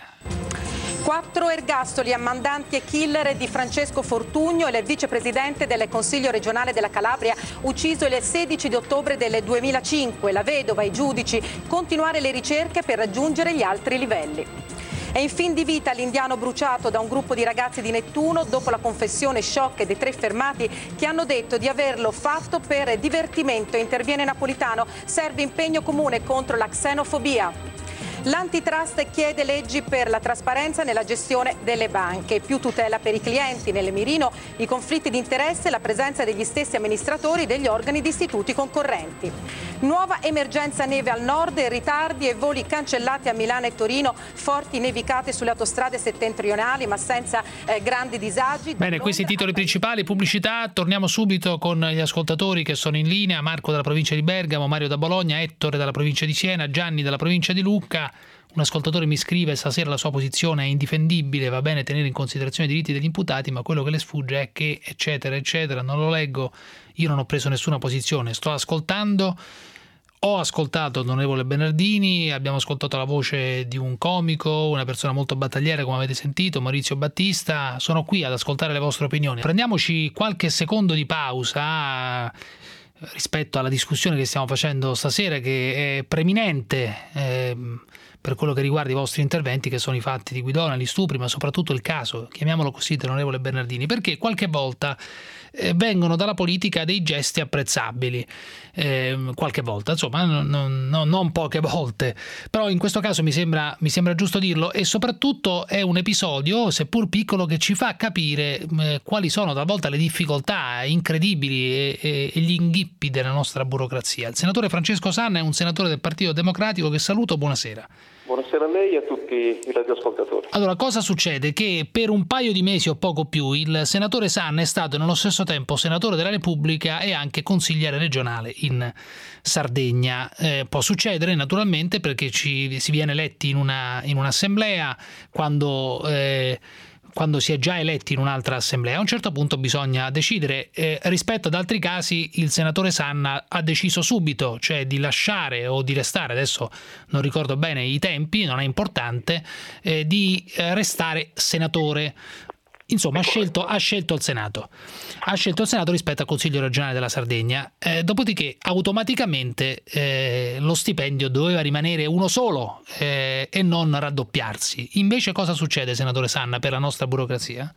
L: Quattro ergastoli a mandanti e killer di Francesco Fortugno, il vicepresidente del Consiglio regionale della Calabria, ucciso il sedici di ottobre del duemilacinque. La vedova e i giudici, continuare le ricerche per raggiungere gli altri livelli. E in fin di vita l'indiano bruciato da un gruppo di ragazzi di Nettuno dopo la confessione shock dei tre fermati che hanno detto di averlo fatto per divertimento. Interviene Napolitano, serve impegno comune contro la xenofobia. L'antitrust chiede leggi per la trasparenza nella gestione delle banche, più tutela per i clienti, nelle mirino i conflitti di interesse e la presenza degli stessi amministratori degli organi di istituti concorrenti. Nuova emergenza neve al nord, ritardi e voli cancellati a Milano e Torino, forti nevicate sulle autostrade settentrionali ma senza eh, grandi disagi.
C: Bene, questi i titoli principali, pubblicità, torniamo subito con gli ascoltatori che sono in linea: Marco dalla provincia di Bergamo, Mario da Bologna, Ettore dalla provincia di Siena, Gianni dalla provincia di Lucca. Un ascoltatore mi scrive: stasera la sua posizione è indifendibile, va bene tenere in considerazione i diritti degli imputati, ma quello che le sfugge è che eccetera eccetera. Non lo leggo, io non ho preso nessuna posizione, sto ascoltando. Ho ascoltato l'onorevole Bernardini, abbiamo ascoltato la voce di un comico, una persona molto battagliera, come avete sentito, Maurizio Battista. Sono qui ad ascoltare le vostre opinioni. Prendiamoci qualche secondo di pausa rispetto alla discussione che stiamo facendo stasera, che è preminente eh, per quello che riguarda i vostri interventi, che sono i fatti di Guidona, gli stupri, ma soprattutto il caso, chiamiamolo così, dell'onorevole Bernardini, perché qualche volta eh, vengono dalla politica dei gesti apprezzabili, eh, qualche volta, insomma, non, non, non poche volte, però in questo caso mi sembra, mi sembra giusto dirlo, e soprattutto è un episodio, seppur piccolo, che ci fa capire eh, quali sono talvolta le difficoltà incredibili e, e, e gli inghippi della nostra burocrazia. Il senatore Francesco Sanna è un senatore del Partito Democratico che saluto, buonasera.
M: Buonasera a lei e a tutti i radioascoltatori.
C: Allora, cosa succede? Che per un paio di mesi o poco più il senatore Sanna è stato nello stesso tempo senatore della Repubblica e anche consigliere regionale in Sardegna. Eh, può succedere naturalmente perché ci, si viene eletti in, una, in un'assemblea, quando... Eh, quando si è già eletti in un'altra assemblea. A un certo punto bisogna decidere. Eh, rispetto ad altri casi il senatore Sanna ha deciso subito, cioè di lasciare o di restare, adesso non ricordo bene i tempi, non è importante, eh, di eh, restare senatore. Insomma, ha scelto, ha scelto il Senato. Ha scelto il Senato rispetto al Consiglio regionale della Sardegna. Eh, dopodiché, automaticamente eh, lo stipendio doveva rimanere uno solo eh, e non raddoppiarsi. Invece, cosa succede, senatore Sanna, per la nostra burocrazia?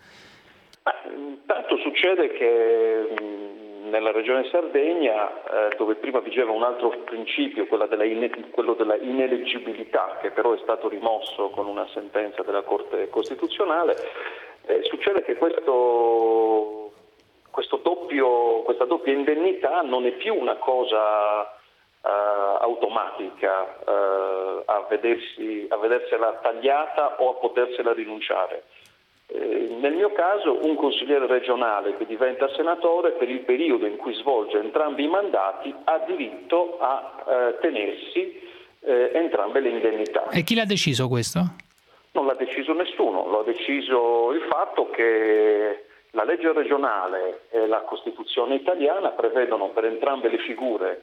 M: Intanto succede che mh, nella regione Sardegna, eh, dove prima vigeva un altro principio, quello della, ine- quello della ineleggibilità, che però è stato rimosso con una sentenza della Corte Costituzionale, Eh, succede che questo, questo doppio, questa doppia indennità non è più una cosa eh, automatica eh, a, vedersi, a vedersela tagliata o a potersela rinunciare. Eh, nel mio caso un consigliere regionale che diventa senatore per il periodo in cui svolge entrambi i mandati ha diritto a eh, tenersi eh, entrambe le indennità.
C: E chi l'ha deciso questo?
M: Non l'ha deciso nessuno, l'ha deciso il fatto che la legge regionale e la Costituzione italiana prevedono per entrambe le figure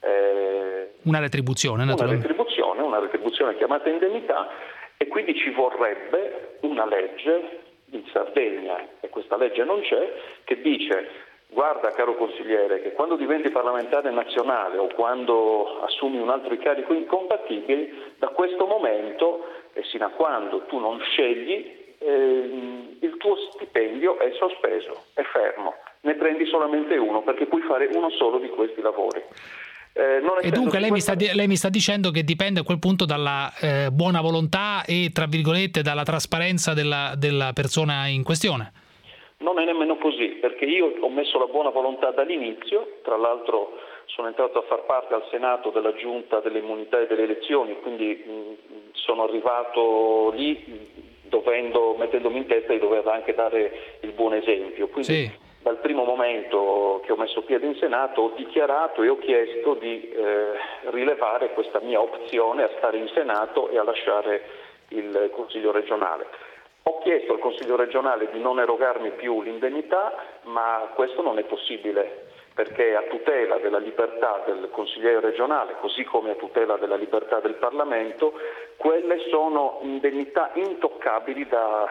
M: eh,
C: una retribuzione,
M: una
C: naturalmente.
M: retribuzione, una retribuzione chiamata indennità, e quindi ci vorrebbe una legge in Sardegna, e questa legge non c'è, che dice: guarda caro consigliere, che quando diventi parlamentare nazionale o quando assumi un altro incarico incompatibile, da questo momento e sino a quando tu non scegli, eh, il tuo stipendio è sospeso, è fermo, ne prendi solamente uno perché puoi fare uno solo di questi lavori. Eh, non
C: e dunque lei, questa... mi sta, lei mi sta dicendo che dipende a quel punto dalla eh, buona volontà e, tra virgolette, dalla trasparenza della, della persona in questione?
M: Non è nemmeno così, perché io ho messo la buona volontà dall'inizio, tra l'altro sono entrato a far parte al Senato della Giunta delle Immunità e delle Elezioni, quindi mh, sono arrivato lì dovendo, mettendomi in testa di dover anche dare il buon esempio. Quindi sì. Dal primo momento che ho messo piede in Senato ho dichiarato e ho chiesto di eh, rilevare questa mia opzione a stare in Senato e a lasciare il Consiglio regionale. Ho chiesto al Consiglio regionale di non erogarmi più l'indennità, ma questo non è possibile, perché a tutela della libertà del consigliere regionale, così come a tutela della libertà del Parlamento, quelle sono indennità intoccabili da,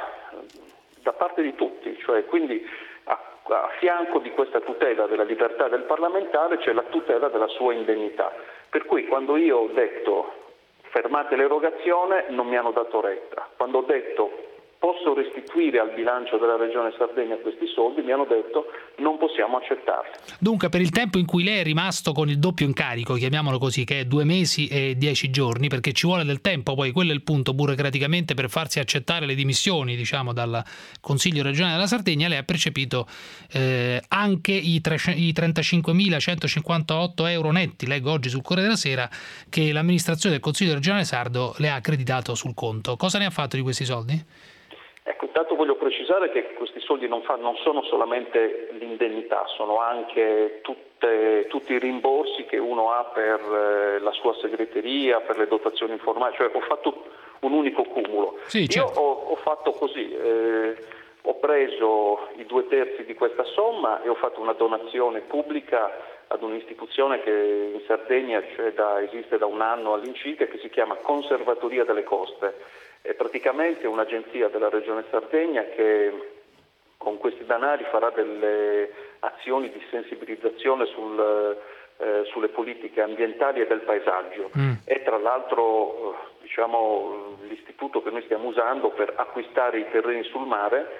M: da parte di tutti, cioè quindi a, a fianco di questa tutela della libertà del parlamentare c'è la tutela della sua indennità. Per cui quando io ho detto fermate l'erogazione non mi hanno dato retta, quando ho detto posso restituire al bilancio della Regione Sardegna questi soldi, mi hanno detto non possiamo accettarli.
C: Dunque, per il tempo in cui lei è rimasto con il doppio incarico, chiamiamolo così, che è due mesi e dieci giorni, perché ci vuole del tempo, poi quello è il punto burocraticamente per farsi accettare le dimissioni, diciamo, dal Consiglio regionale della Sardegna, lei ha percepito eh, anche i, tre, i trentacinquemilacentocinquantotto euro netti, leggo oggi sul Corriere della Sera, che l'amministrazione del Consiglio regionale sardo le ha accreditato sul conto. Cosa ne ha fatto di questi soldi?
M: Ecco, intanto voglio precisare che questi soldi non, fa, non sono solamente l'indennità, sono anche tutte, tutti i rimborsi che uno ha per eh, la sua segreteria, per le dotazioni informali, cioè ho fatto un unico cumulo.
C: Sì, certo.
M: Io ho, ho fatto così, eh, ho preso i due terzi di questa somma e ho fatto una donazione pubblica ad un'istituzione che in Sardegna cioè da, esiste da un anno all'incirca, che si chiama Conservatoria delle Coste. È praticamente un'agenzia della Regione Sardegna che con questi denari farà delle azioni di sensibilizzazione sul, eh, sulle politiche ambientali e del paesaggio. Mm. E tra l'altro diciamo, l'istituto che noi stiamo usando per acquistare i terreni sul mare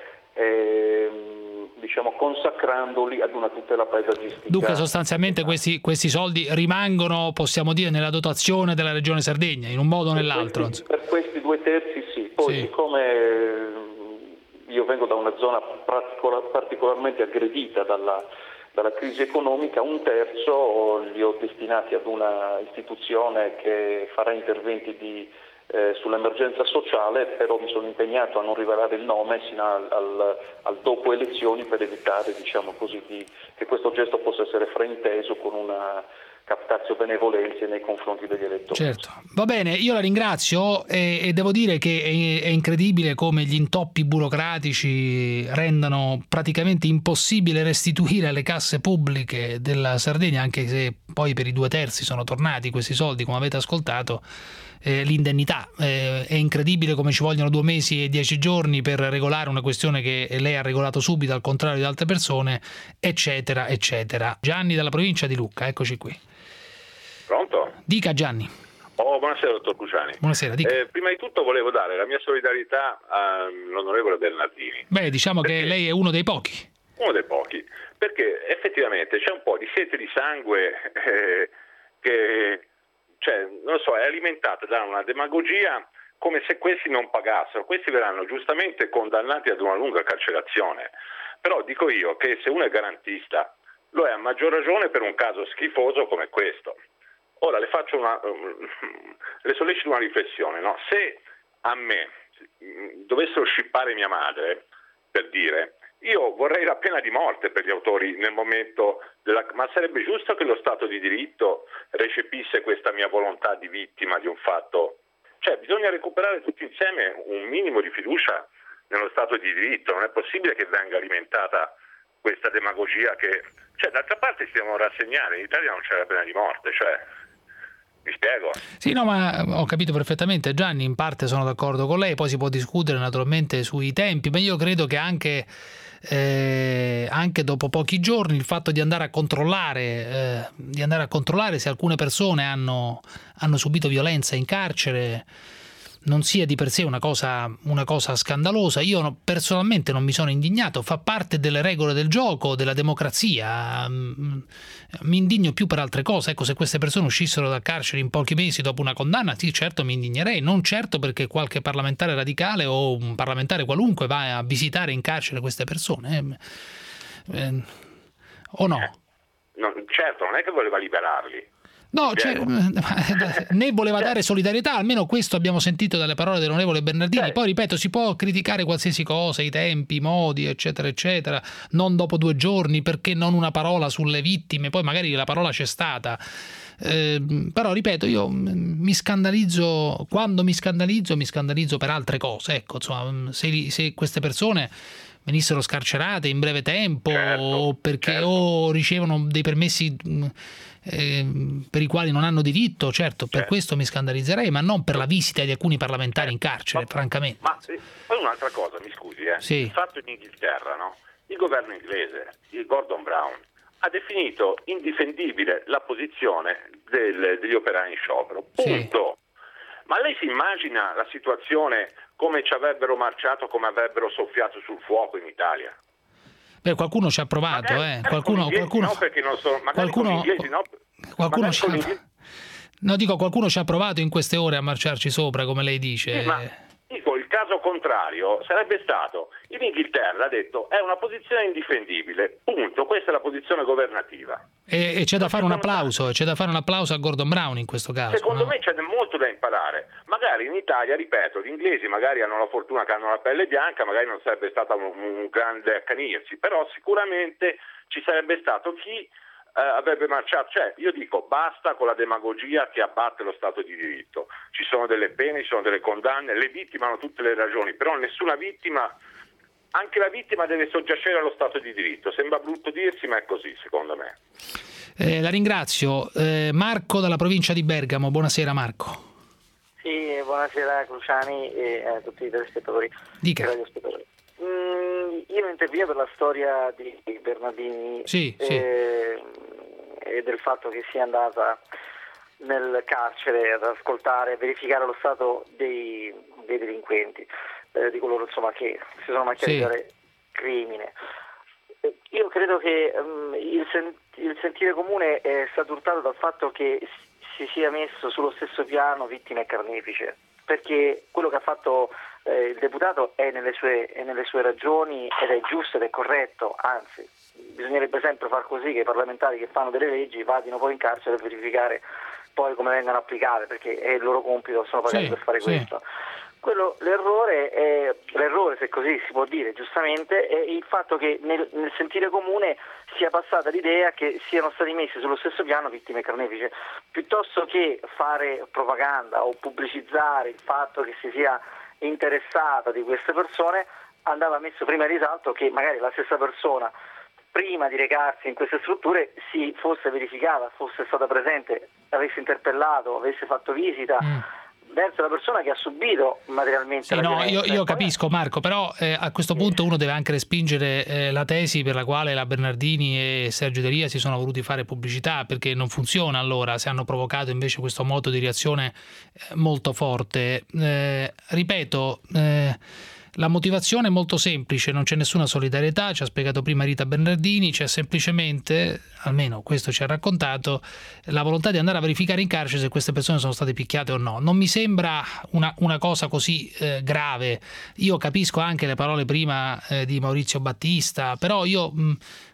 M: è, diciamo, consacrandoli ad una tutela paesaggistica.
C: Dunque sostanzialmente questi, questi soldi rimangono, possiamo dire, nella dotazione della Regione Sardegna, in un modo o nell'altro.
M: Questi, per questi due terzi sì, poi sì. Siccome io vengo da una zona particolar, particolarmente aggredita dalla, dalla crisi economica, un terzo li ho destinati ad una istituzione che farà interventi di Eh, sull'emergenza sociale, però mi sono impegnato a non rivelare il nome sino al, al, al dopo elezioni per evitare, diciamo così, di, che questo gesto possa essere frainteso con una, captatio benevolenze nei confronti degli elettori.
C: Certo, va bene, io la ringrazio e, e devo dire che è, è incredibile come gli intoppi burocratici rendano praticamente impossibile restituire alle casse pubbliche della Sardegna, anche se poi per i due terzi sono tornati questi soldi, come avete ascoltato, eh, l'indennità. Eh, è incredibile come ci vogliono due mesi e dieci giorni per regolare una questione che lei ha regolato subito, al contrario di altre persone, eccetera, eccetera. Gianni dalla provincia di Lucca, eccoci qui.
N: Pronto?
C: Dica Gianni.
N: Oh, buonasera dottor Cruciani.
C: Buonasera, dica.
N: Eh, prima di tutto volevo dare la mia solidarietà all'onorevole Bernardini.
C: Beh, diciamo perché che lei è uno dei pochi.
N: Uno dei pochi, perché effettivamente c'è un po' di sete di sangue eh, che, cioè, non lo so, è alimentata da una demagogia come se questi non pagassero. Questi verranno giustamente condannati ad una lunga carcerazione. Però dico io che se uno è garantista, lo è a maggior ragione per un caso schifoso come questo. Ora le faccio una, le sollecito una riflessione, no? Se a me dovessero scippare mia madre, per dire, io vorrei la pena di morte per gli autori nel momento della... ma sarebbe giusto che lo Stato di diritto recepisse questa mia volontà di vittima di un fatto? Cioè bisogna recuperare tutti insieme un minimo di fiducia nello Stato di diritto, non è possibile che venga alimentata questa demagogia che, cioè d'altra parte stiamo rassegnare, in Italia non c'è la pena di morte, cioè mi spiego?
C: Sì, no, ma ho capito perfettamente Gianni, in parte sono d'accordo con lei, poi si può discutere naturalmente sui tempi, ma io credo che anche eh, anche dopo pochi giorni il fatto di andare a controllare eh, di andare a controllare se alcune persone hanno, hanno subito violenza in carcere non sia di per sé una cosa, una cosa scandalosa. Io no, personalmente non mi sono indignato, fa parte delle regole del gioco, della democrazia. Mi indigno più per altre cose. Ecco, se queste persone uscissero dal carcere in pochi mesi dopo una condanna, sì, certo mi indignerei, non certo perché qualche parlamentare radicale o un parlamentare qualunque va a visitare in carcere queste persone. Eh, eh, o no?
N: Eh, no? Certo, non è che voleva liberarli.
C: No, cioè, né voleva dare solidarietà, almeno questo abbiamo sentito dalle parole dell'onorevole Bernardini. Poi ripeto, si può criticare qualsiasi cosa, i tempi, i modi, eccetera eccetera, non dopo due giorni, perché non una parola sulle vittime, poi magari la parola c'è stata, eh, però ripeto, io mi scandalizzo, quando mi scandalizzo mi scandalizzo per altre cose, ecco, insomma, se, se queste persone venissero scarcerate in breve tempo, certo, o perché certo. o ricevono dei permessi eh, per i quali non hanno diritto, certo, per certo. questo mi scandalizzerei, ma non per la visita di alcuni parlamentari in carcere, ma, francamente.
N: Ma poi un'altra cosa, mi scusi, eh.
C: Sì.
N: Il fatto in Inghilterra, no? Il governo inglese, il Gordon Brown, ha definito indifendibile la posizione del, degli operai in sciopero, punto. Sì. Ma lei si immagina la situazione come ci avrebbero marciato, come avrebbero soffiato sul fuoco in Italia?
C: Beh, qualcuno ci ha provato, magari, eh. Qualcuno,
N: inglesi, qualcuno, no, perché non so, qualcuno, inglesi, no,
C: qualcuno ci ha, no, dico, qualcuno ci ha provato in queste ore a marciarci sopra, come lei dice.
N: Sì, ma dico, il caso contrario sarebbe stato, in Inghilterra ha detto è una posizione indifendibile, punto, questa è la posizione governativa.
C: E, e c'è da fare un applauso, c'è da fare un applauso a Gordon Brown in questo caso.
N: Secondo
C: no?
N: me c'è molto da imparare. Magari in Italia, ripeto, gli inglesi magari hanno la fortuna che hanno la pelle bianca, magari non sarebbe stato un, un grande accanirsi, però sicuramente ci sarebbe stato chi eh, avrebbe marciato. Cioè, io dico, basta con la demagogia che abbatte lo Stato di diritto. Ci sono delle pene, ci sono delle condanne, le vittime hanno tutte le ragioni, però nessuna vittima... Anche la vittima deve soggiacere allo Stato di diritto. Sembra brutto dirsi, ma è così, secondo me.
C: Eh, la ringrazio. Eh, Marco dalla provincia di Bergamo. Buonasera, Marco.
O: Sì, buonasera Cruciani e a tutti i telespettatori.
C: Dica.
O: Mm, io intervengo per la storia di Bernardini
C: sì,
O: eh,
C: sì.
O: e del fatto che sia andata nel carcere ad ascoltare e verificare lo stato dei, dei delinquenti. Eh, di coloro insomma che si sono macchiati di sì. crimine. Eh, io credo che um, il, sen- il sentire comune è stato urtato dal fatto che si sia messo sullo stesso piano vittime e carnefice, perché quello che ha fatto eh, il deputato è nelle sue, è nelle sue ragioni ed è giusto ed è corretto, anzi bisognerebbe sempre far così che i parlamentari che fanno delle leggi vadino poi in carcere per verificare poi come vengono applicate, perché è il loro compito, sono pagati sì, per fare sì. questo. Quello, l'errore, è, l'errore, se così si può dire giustamente, è il fatto che nel, nel sentire comune sia passata l'idea che siano stati messi sullo stesso piano vittime e carnefici, piuttosto che fare propaganda o pubblicizzare il fatto che si sia interessata di queste persone, andava messo prima in risalto che magari la stessa persona, prima di recarsi in queste strutture, si fosse verificata, fosse stata presente, avesse interpellato, avesse fatto visita mm. verso la persona che ha subito materialmente
C: sì,
O: la
C: no,
O: violenza.
C: io, io capisco Marco, però eh, a questo punto uno deve anche respingere eh, la tesi per la quale la Bernardini e Sergio D'Elia si sono voluti fare pubblicità, perché non funziona allora se hanno provocato invece questo modo di reazione eh, molto forte. Eh, ripeto, eh, la motivazione è molto semplice, non c'è nessuna solidarietà, ci ha spiegato prima Rita Bernardini, c'è semplicemente, almeno questo ci ha raccontato, la volontà di andare a verificare in carcere se queste persone sono state picchiate o no. Non mi sembra una, una cosa così eh, grave. Io capisco anche le parole prima eh, di Maurizio Battista, però io mh,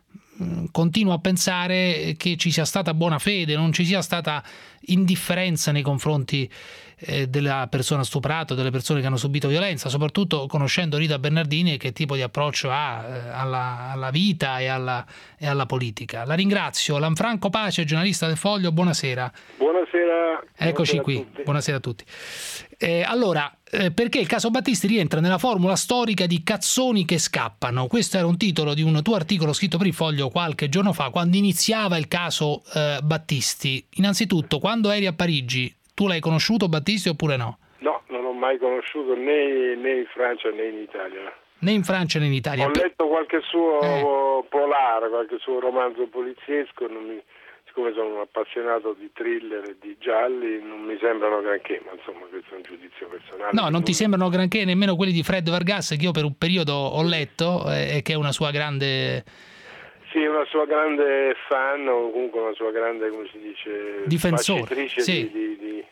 C: mh, continuo a pensare che ci sia stata buona fede, non ci sia stata indifferenza nei confronti eh, della persona stuprata, delle persone che hanno subito violenza, soprattutto conoscendo Rita Bernardini e che tipo di approccio ha eh, alla, alla vita e alla, e alla politica. La ringrazio. Lanfranco Pace, giornalista del Foglio, buonasera.
P: Buonasera.
C: Eccoci
P: buonasera
C: qui,
P: a tutti.
C: Buonasera a tutti. Eh, allora, eh, perché il caso Battisti rientra nella formula storica di cazzoni che scappano? Questo era un titolo di un tuo articolo scritto per il Foglio qualche giorno fa, quando iniziava il caso eh, Battisti. Innanzitutto, quando eri a Parigi, tu l'hai conosciuto Battisti oppure no?
P: No, non ho mai conosciuto né, né in Francia né in Italia.
C: Né in Francia né in Italia.
P: Ho letto qualche suo eh. polar, qualche suo romanzo poliziesco, non mi, siccome sono un appassionato di thriller e di gialli, non mi sembrano granché, ma insomma questo è un giudizio personale.
C: No, non ti sembrano granché nemmeno quelli di Fred Vargas, che io per un periodo ho letto e eh, che è una sua grande...
P: Sì, una sua grande fan, o comunque una sua grande, come si dice,
C: difensore,
P: faccitrice
C: sì.
P: di, di, di,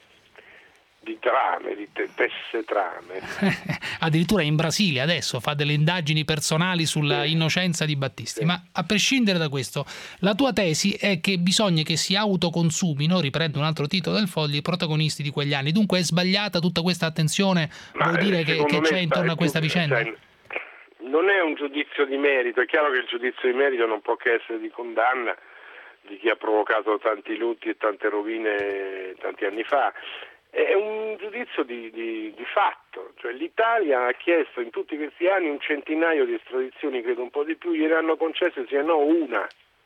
P: di trame, di te, tesse trame.
C: Addirittura in Brasile adesso fa delle indagini personali sulla sì. innocenza di Battisti. Sì. Ma a prescindere da questo, la tua tesi è che bisogna che si autoconsumino, riprendo un altro titolo del Foglio, i protagonisti di quegli anni. Dunque è sbagliata tutta questa attenzione,
P: Ma
C: vuol dire che, che c'è intorno a questa vicenda?
P: Cioè, non è un giudizio di merito, è chiaro che il giudizio di merito non può che essere di condanna di chi ha provocato tanti lutti e tante rovine tanti anni fa, è un giudizio di, di, di fatto, cioè l'Italia ha chiesto in tutti questi anni un centinaio di estradizioni, credo un po' di più, gliene hanno concesse se no una,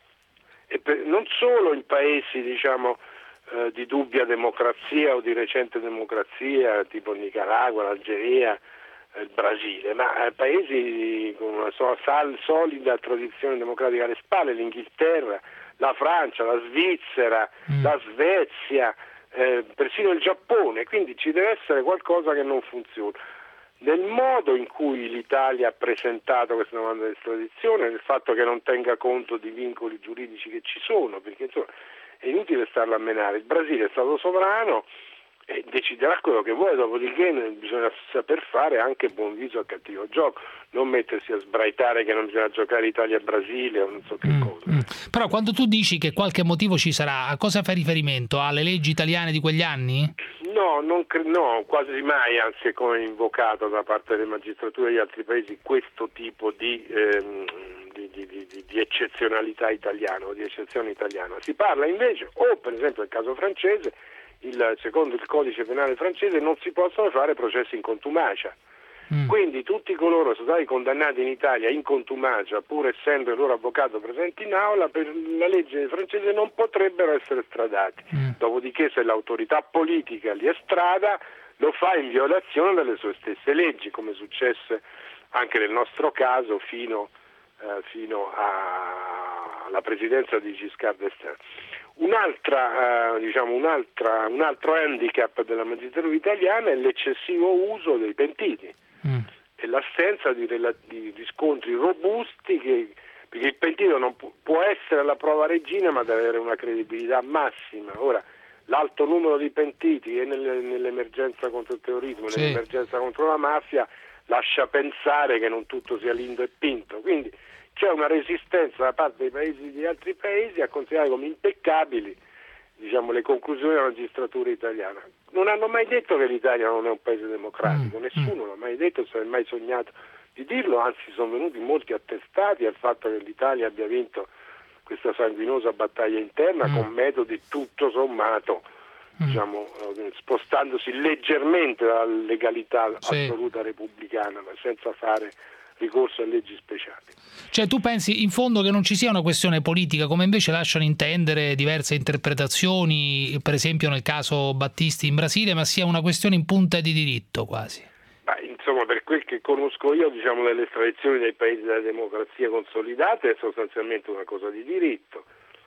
P: e per, non solo in paesi diciamo eh, di dubbia democrazia o di recente democrazia tipo Nicaragua, l'Algeria, il Brasile, ma paesi con una solida tradizione democratica alle spalle, l'Inghilterra, la Francia, la Svizzera, mm. la Svezia, eh, persino il Giappone, quindi ci deve essere qualcosa che non funziona. Nel modo in cui l'Italia ha presentato questa domanda di estradizione, nel fatto che non tenga conto di vincoli giuridici che ci sono, perché insomma è inutile starlo a menare, il Brasile è stato sovrano e deciderà quello che vuole, dopodiché bisogna saper fare anche buon viso al cattivo gioco, non mettersi a sbraitare che non bisogna giocare Italia-Brasile o non so che
C: mm,
P: cosa.
C: Mm. Però quando tu dici che qualche motivo ci sarà, a cosa fai riferimento? Alle leggi italiane di quegli anni?
P: No, non cre- no, quasi mai, anzi è come invocato da parte delle magistrature di altri paesi questo tipo di, ehm, di, di, di, di eccezionalità italiana o di eccezione italiana. Si parla invece, o per esempio nel caso francese, il, secondo il codice penale francese non si possono fare processi in contumacia. Mm. Quindi tutti coloro che sono stati condannati in Italia in contumacia, pur essendo il loro avvocato presente in aula, per la legge francese non potrebbero essere estradati. Mm. Dopodiché se l'autorità politica li estrada lo fa in violazione delle sue stesse leggi, come successe anche nel nostro caso fino, eh, fino a, alla presidenza di Giscard d'Estaing. Un'altra, eh, diciamo, un'altra, un altro handicap della magistratura italiana è l'eccessivo uso dei pentiti mm. e l'assenza di, di riscontri robusti, che, perché il pentito non pu- può essere la prova regina, ma deve avere una credibilità massima. Ora, l'alto numero di pentiti e nelle, nell'emergenza contro il terrorismo, sì. nell'emergenza contro la mafia, lascia pensare che non tutto sia lindo e pinto. Quindi c'è una resistenza da parte dei paesi di altri paesi a considerare come impeccabili diciamo, le conclusioni della magistratura italiana. Non hanno mai detto che l'Italia non è un paese democratico, mm. nessuno l'ha mai detto, non si è mai sognato di dirlo, anzi sono venuti molti attestati al fatto che l'Italia abbia vinto questa sanguinosa battaglia interna mm. con metodi tutto sommato, mm. diciamo, spostandosi leggermente dalla legalità sì. assoluta repubblicana, ma senza fare ricorso a leggi speciali.
C: Cioè tu pensi in fondo che non ci sia una questione politica, come invece lasciano intendere diverse interpretazioni, per esempio nel caso Battisti in Brasile, ma sia una questione in punta di diritto quasi?
P: Ma insomma, per quel che conosco io, diciamo, delle tradizioni dei paesi della democrazia consolidata è sostanzialmente una cosa di diritto,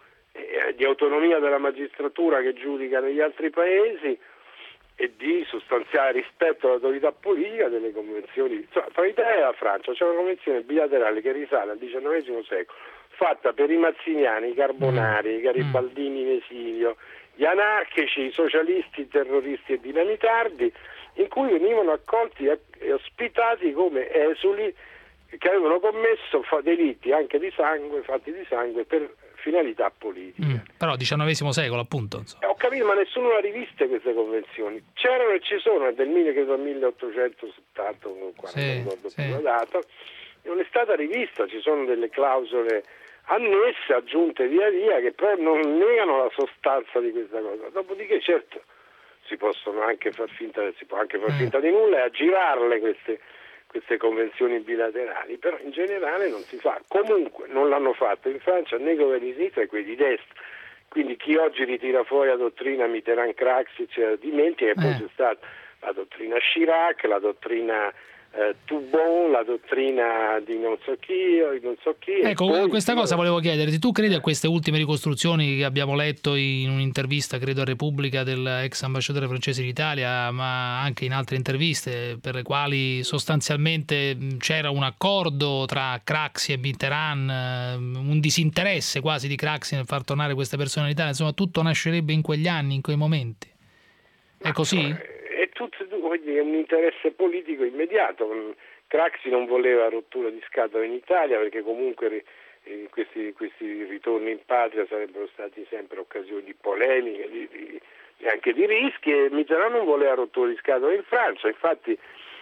P: e di autonomia della magistratura che giudica negli altri paesi e di sostanziale rispetto all'autorità politica delle convenzioni. Insomma, tra l'Italia e la Francia c'è una convenzione bilaterale che risale al diciannovesimo secolo, fatta per i mazziniani, i carbonari, i garibaldini in esilio, gli anarchici, i socialisti, i terroristi e dinamitardi, in cui venivano accolti e ospitati come esuli che avevano commesso delitti anche di sangue, fatti di sangue per finalità politiche.
C: Mm, però diciannovesimo secolo, appunto. Insomma.
P: Eh, ho capito, ma nessuno ha riviste queste convenzioni. C'erano e ci sono, è del milleottocentosettanta, quaranta, sì, non ricordo
C: sì.
P: più la data, non è stata rivista, ci sono delle clausole annesse, aggiunte via via, che però non negano la sostanza di questa cosa. Dopodiché, certo, si possono anche far finta, si può anche far finta di nulla e aggirarle queste queste convenzioni bilaterali, però in generale non si fa. Comunque non l'hanno fatto in Francia né i governi di sinistra né quelli di destra, quindi chi oggi ritira fuori la dottrina Mitterrand-Craxi cioè, dimentica che poi
C: eh.
P: c'è stata la dottrina Chirac, la dottrina eh, Toubon, la dottrina di non so chi, non so chi.
C: Ecco,
P: poi,
C: questa cosa volevo chiederti, tu credi a queste ultime ricostruzioni che abbiamo letto in un'intervista, credo a Repubblica, dell'ex ambasciatore francese in Italia, ma anche in altre interviste, per le quali sostanzialmente c'era un accordo tra Craxi e Mitterrand, un disinteresse quasi di Craxi nel far tornare queste persone in Italia, insomma tutto nascerebbe in quegli anni, in quei momenti? È così?
P: È tutto è un interesse politico immediato. Craxi non voleva rottura di scatola in Italia perché comunque eh, questi, questi ritorni in patria sarebbero stati sempre occasioni di polemiche di, di, e anche di rischi, e Mitterrand non voleva rottura di scatola in Francia. Infatti,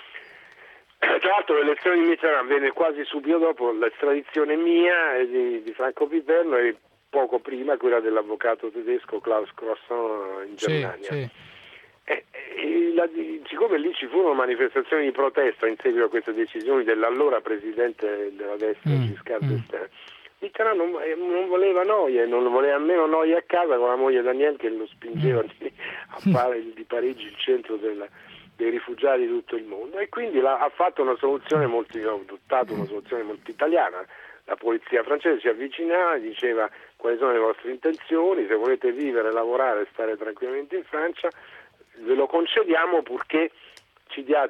P: tra l'altro, l'elezione di Mitterrand venne quasi subito dopo l'estradizione mia e di, di Franco Piperno e poco prima quella dell'avvocato tedesco Klaus Croissant in Germania. Sì, sì. E, e la, siccome lì ci furono manifestazioni di protesta in seguito a queste decisioni dell'allora presidente della destra mm, Giscard d'Estaing, mm. Mitterrand non, non voleva noie, non voleva nemmeno noie a casa con la moglie Danielle che lo spingeva mm. di, a fare di Parigi il centro della, dei rifugiati di tutto il mondo, e quindi la, ha fatto una soluzione molto, ha adottato una soluzione molto italiana. La polizia francese si avvicinava e diceva quali sono le vostre intenzioni, se volete vivere, lavorare e stare tranquillamente in Francia ve lo concediamo purché ci diate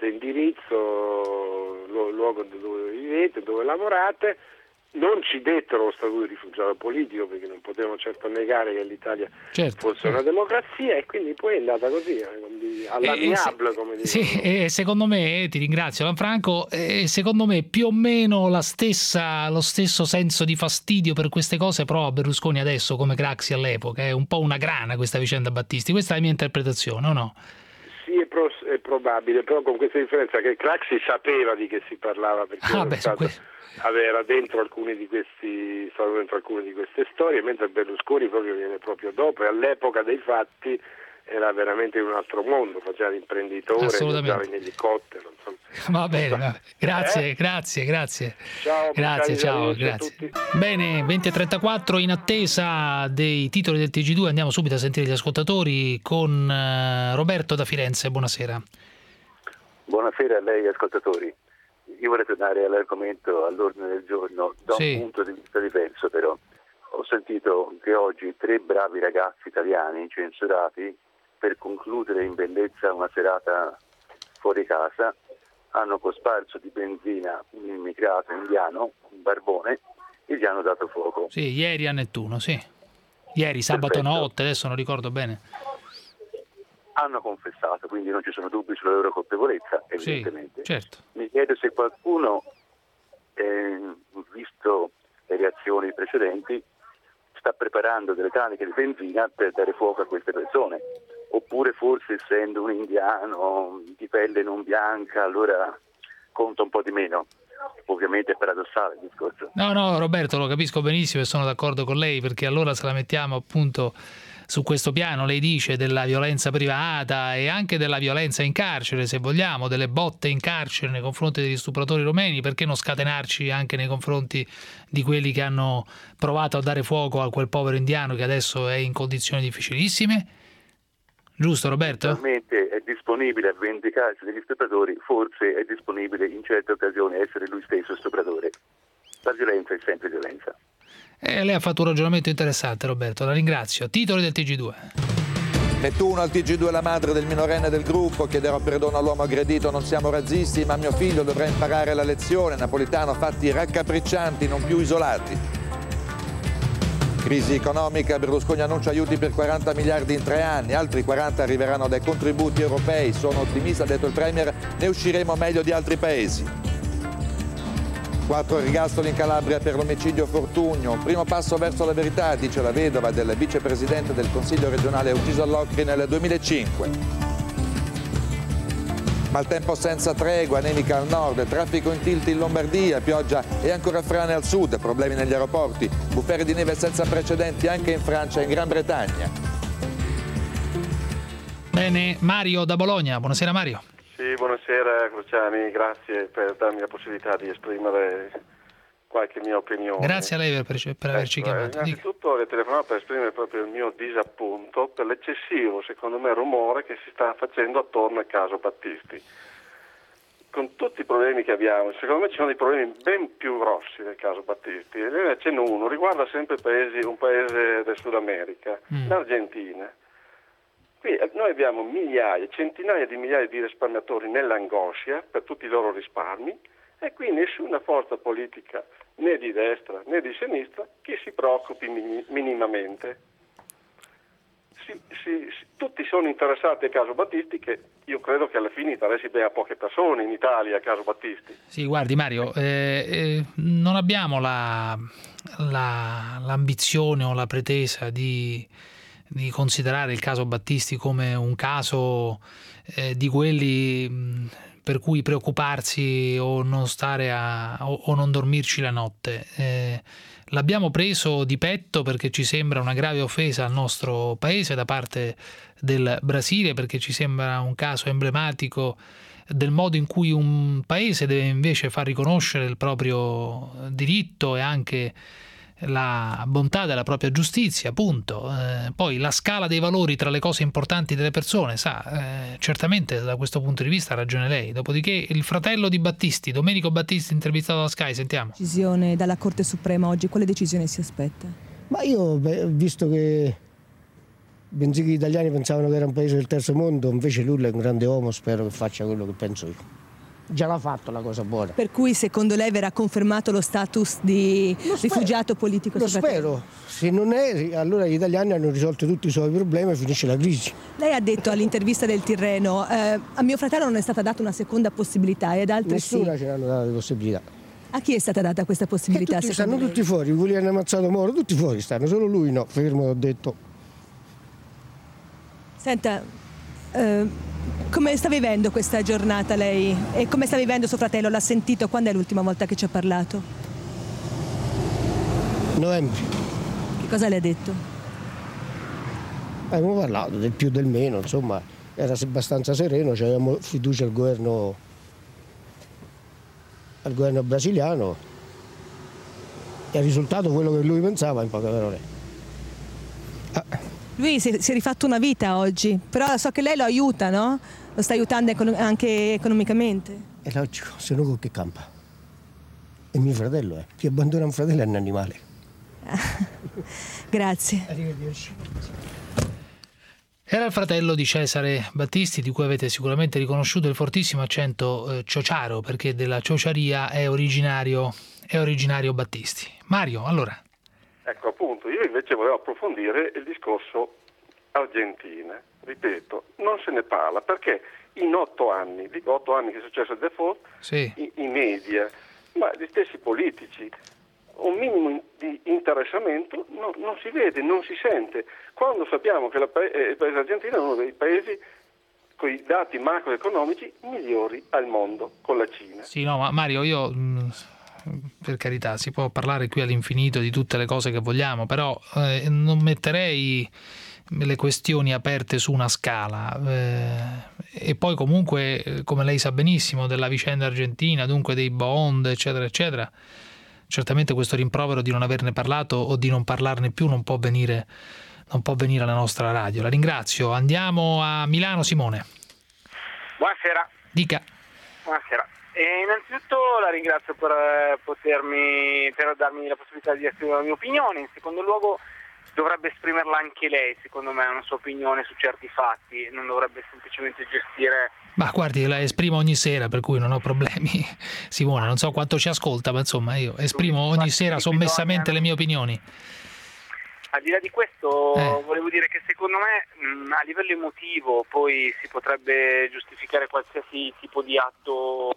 P: indirizzo, lo, luogo dove vivete, dove lavorate. Non ci dettero lo statuto di rifugiato politico perché non potevano certo negare che l'Italia certo, fosse certo. una democrazia, e quindi poi è andata così, all'amiable, come dicono.
C: Sì, e secondo me, ti ringrazio Lanfranco, e secondo me più o meno la stessa, lo stesso senso di fastidio per queste cose prova Berlusconi adesso come Craxi all'epoca. È un po' una grana questa vicenda Battisti, questa è la mia interpretazione, o no?
P: Sì, è, pro- è probabile, però con questa differenza che Craxi sapeva di che si parlava, perché ah, beh, stato, que- era dentro alcuni di questi, stato dentro alcune di queste storie, mentre Berlusconi proprio viene proprio dopo, e all'epoca dei fatti era veramente in un altro mondo, faceva l'imprenditore, viaggiava in elicottero, insomma.
C: Va bene, va. grazie, eh? grazie, grazie.
P: Ciao,
C: grazie, ciao, grazie. Bene, venti e trentaquattro, in attesa dei titoli del T G due andiamo subito a sentire gli ascoltatori con Roberto da Firenze. Buonasera.
Q: Buonasera a lei ascoltatori. Io vorrei tornare all'argomento all'ordine del giorno da sì. un punto di vista diverso, però. Ho sentito che oggi tre bravi ragazzi italiani censurati per concludere in bellezza una serata fuori casa hanno cosparso di benzina un immigrato indiano, un barbone, e gli hanno dato fuoco.
C: Sì, ieri a Nettuno, sì. Ieri, sabato Perfetto. notte, adesso non ricordo bene.
Q: Hanno confessato, quindi non ci sono dubbi sulla loro colpevolezza, evidentemente.
C: Sì, certo.
Q: Mi chiedo se qualcuno, eh, visto le reazioni precedenti, sta preparando delle taniche di benzina per dare fuoco a queste persone. Oppure forse essendo un indiano di pelle non bianca allora conta un po' di meno. Ovviamente è paradossale il discorso.
C: No, no, Roberto, lo capisco benissimo e sono d'accordo con lei, perché allora se la mettiamo appunto su questo piano, lei dice, della violenza privata e anche della violenza in carcere, se vogliamo, delle botte in carcere nei confronti degli stupratori rumeni, perché non scatenarci anche nei confronti di quelli che hanno provato a dare fuoco a quel povero indiano che adesso è in condizioni difficilissime? Giusto, Roberto?
Q: Attualmente è disponibile a vendicarsi degli stupratori, forse è disponibile in certe occasioni a essere lui stesso stupratore. La violenza è sempre violenza.
C: Eh, lei ha fatto un ragionamento interessante, Roberto, la ringrazio. Titoli del T G due.
R: Nettuno al T G due, la madre del minorenne del gruppo, chiederò perdono all'uomo aggredito, non siamo razzisti, ma mio figlio dovrà imparare la lezione. Napolitano, fatti raccapriccianti, non più isolati. Crisi economica, Berlusconi annuncia aiuti per quaranta miliardi in tre anni, altri quaranta arriveranno dai contributi europei. Sono ottimista, ha detto il Premier, ne usciremo meglio di altri paesi. Quattro ergastoli in Calabria per l'omicidio Fortugno, primo passo verso la verità, dice la vedova del vicepresidente del Consiglio regionale ucciso all'Ocri nel duemilacinque. Maltempo senza tregua, nevica al nord, traffico in tilt in Lombardia, pioggia e ancora frane al sud, problemi negli aeroporti, bufere di neve senza precedenti anche in Francia e in Gran Bretagna.
C: Bene, Mario da Bologna, buonasera Mario.
S: Sì, buonasera Cruciani, grazie per darmi la possibilità di esprimere qualche mia opinione.
C: Grazie a lei per, per averci
S: ecco,
C: chiamato.
S: Innanzitutto le telefonato per esprimere proprio il mio disappunto per l'eccessivo, secondo me, rumore che si sta facendo attorno al caso Battisti. Con tutti i problemi che abbiamo, secondo me ci sono dei problemi ben più grossi del caso Battisti. Ce n'è uno, riguarda sempre paesi, un paese del Sud America, mm. l'Argentina. Qui noi abbiamo migliaia, centinaia di migliaia di risparmiatori nell'angoscia per tutti i loro risparmi e qui nessuna forza politica né di destra né di sinistra che si preoccupi minimamente. Si, si, si, tutti sono interessati al caso Battisti, che io credo che alla fine interessi bene a poche persone in Italia, caso Battisti.
C: Sì, guardi Mario, eh, eh, non abbiamo la, la, l'ambizione o la pretesa di... di considerare il caso Battisti come un caso eh, di quelli mh, per cui preoccuparsi o non stare a, o, o non dormirci la notte. Eh, l'abbiamo preso di petto perché ci sembra una grave offesa al nostro paese da parte del Brasile, perché ci sembra un caso emblematico del modo in cui un paese deve invece far riconoscere il proprio diritto e anche la bontà della propria giustizia, appunto. Eh, poi la scala dei valori tra le cose importanti delle persone, sa, eh, certamente da questo punto di vista ha ragione lei. Dopodiché il fratello di Battisti, Domenico Battisti, intervistato da Sky, sentiamo.
T: Decisione dalla Corte Suprema oggi, quale decisione si aspetta?
X: Ma io, beh, visto che bensì che gli italiani pensavano che era un paese del terzo mondo, invece lui è un grande uomo, spero che faccia quello che penso io. Già l'ha fatto la cosa buona.
T: Per cui secondo lei verrà confermato lo status di lo rifugiato politico?
X: Lo spero. Se non è, allora gli italiani hanno risolto tutti i suoi problemi e finisce la crisi.
T: Lei ha detto all'intervista del Tirreno, eh, a mio fratello non è stata data una seconda possibilità e ad altri
X: Nessuna
T: sì.
X: ce l'hanno data la possibilità.
T: A chi è stata data questa possibilità?
X: Tutti, stanno lei? Tutti fuori, quelli che hanno ammazzato Moro, tutti fuori stanno, solo lui no, fermo ho detto.
T: Senta, eh, come sta vivendo questa giornata lei? E come sta vivendo suo fratello? L'ha sentito? Quando è l'ultima volta che ci ha parlato?
X: Novembre.
T: Che cosa le ha detto?
X: Abbiamo parlato del più del meno, insomma, era abbastanza sereno, avevamo fiducia al governo, al governo brasiliano e il risultato quello che lui pensava, in poche parole. Ah.
T: Lui si, si è rifatto una vita oggi, però so che lei lo aiuta, no? Lo sta aiutando econ- anche economicamente.
X: È logico, se no con che campa? È mio fratello, eh. Chi abbandona un fratello è un animale.
T: Grazie.
X: Arrivederci.
C: Era il fratello di Cesare Battisti, di cui avete sicuramente riconosciuto il fortissimo accento eh, ciociaro, perché della ciociaria è originario, è originario Battisti. Mario, allora.
S: Ecco, appunto, io invece volevo approfondire il discorso Argentina. Ripeto, non se ne parla perché in otto anni, dico otto anni che è successo il default,
C: sì.
S: i, i media, ma gli stessi politici, un minimo di interessamento no, non si vede, non si sente, quando sappiamo che la, eh, il paese argentino è uno dei paesi con i dati macroeconomici migliori al mondo, con la Cina.
C: Sì, no, ma Mario, io mh, per carità, si può parlare qui all'infinito di tutte le cose che vogliamo, però eh, non metterei le questioni aperte su una scala. Eh, e poi comunque, come lei sa benissimo, della vicenda argentina, dunque dei bond, eccetera, eccetera, certamente questo rimprovero di non averne parlato o di non parlarne più non può venire, non può venire alla nostra radio. La ringrazio. Andiamo a Milano, Simone.
A: Buonasera.
C: Dica.
A: Buonasera. E innanzitutto la ringrazio per eh, potermi per darmi la possibilità di esprimere la mia opinione. In secondo luogo dovrebbe esprimerla anche lei, secondo me, una sua opinione su certi fatti, non dovrebbe semplicemente gestire.
C: Ma guardi, la esprimo ogni sera, per cui non ho problemi. Simone, non so quanto ci ascolta, ma insomma io esprimo ogni sera sommessamente le mie opinioni.
A: Al di là di questo
C: eh.
A: volevo dire che secondo me mh, a livello emotivo poi si potrebbe giustificare qualsiasi tipo di atto.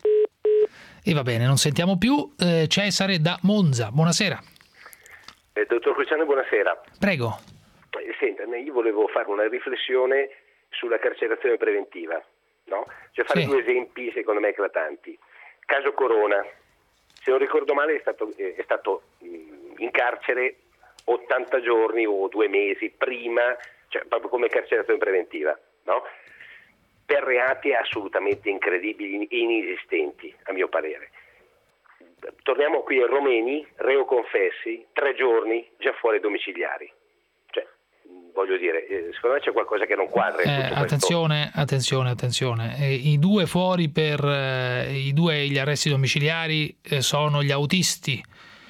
C: E va bene, non sentiamo più. Eh, Cesare da Monza, buonasera.
B: Eh, dottor Cruciano, buonasera.
C: Prego.
B: Eh, senta, io volevo fare una riflessione sulla carcerazione preventiva, no? Cioè fare sì. due esempi secondo me eclatanti. Caso Corona, se non ricordo male è stato, eh, è stato mh, in carcere ottanta giorni o due mesi prima, cioè proprio come carcerazione preventiva, no? Per reati assolutamente incredibili e inesistenti, a mio parere. Torniamo qui a Romeni, reo confessi, tre giorni già fuori domiciliari. Cioè, voglio dire, secondo me c'è qualcosa che non quadra. In
C: eh,
B: tutto
C: attenzione, questo. attenzione, attenzione. Eh, I due fuori per eh, i due gli arresti domiciliari eh, sono gli autisti.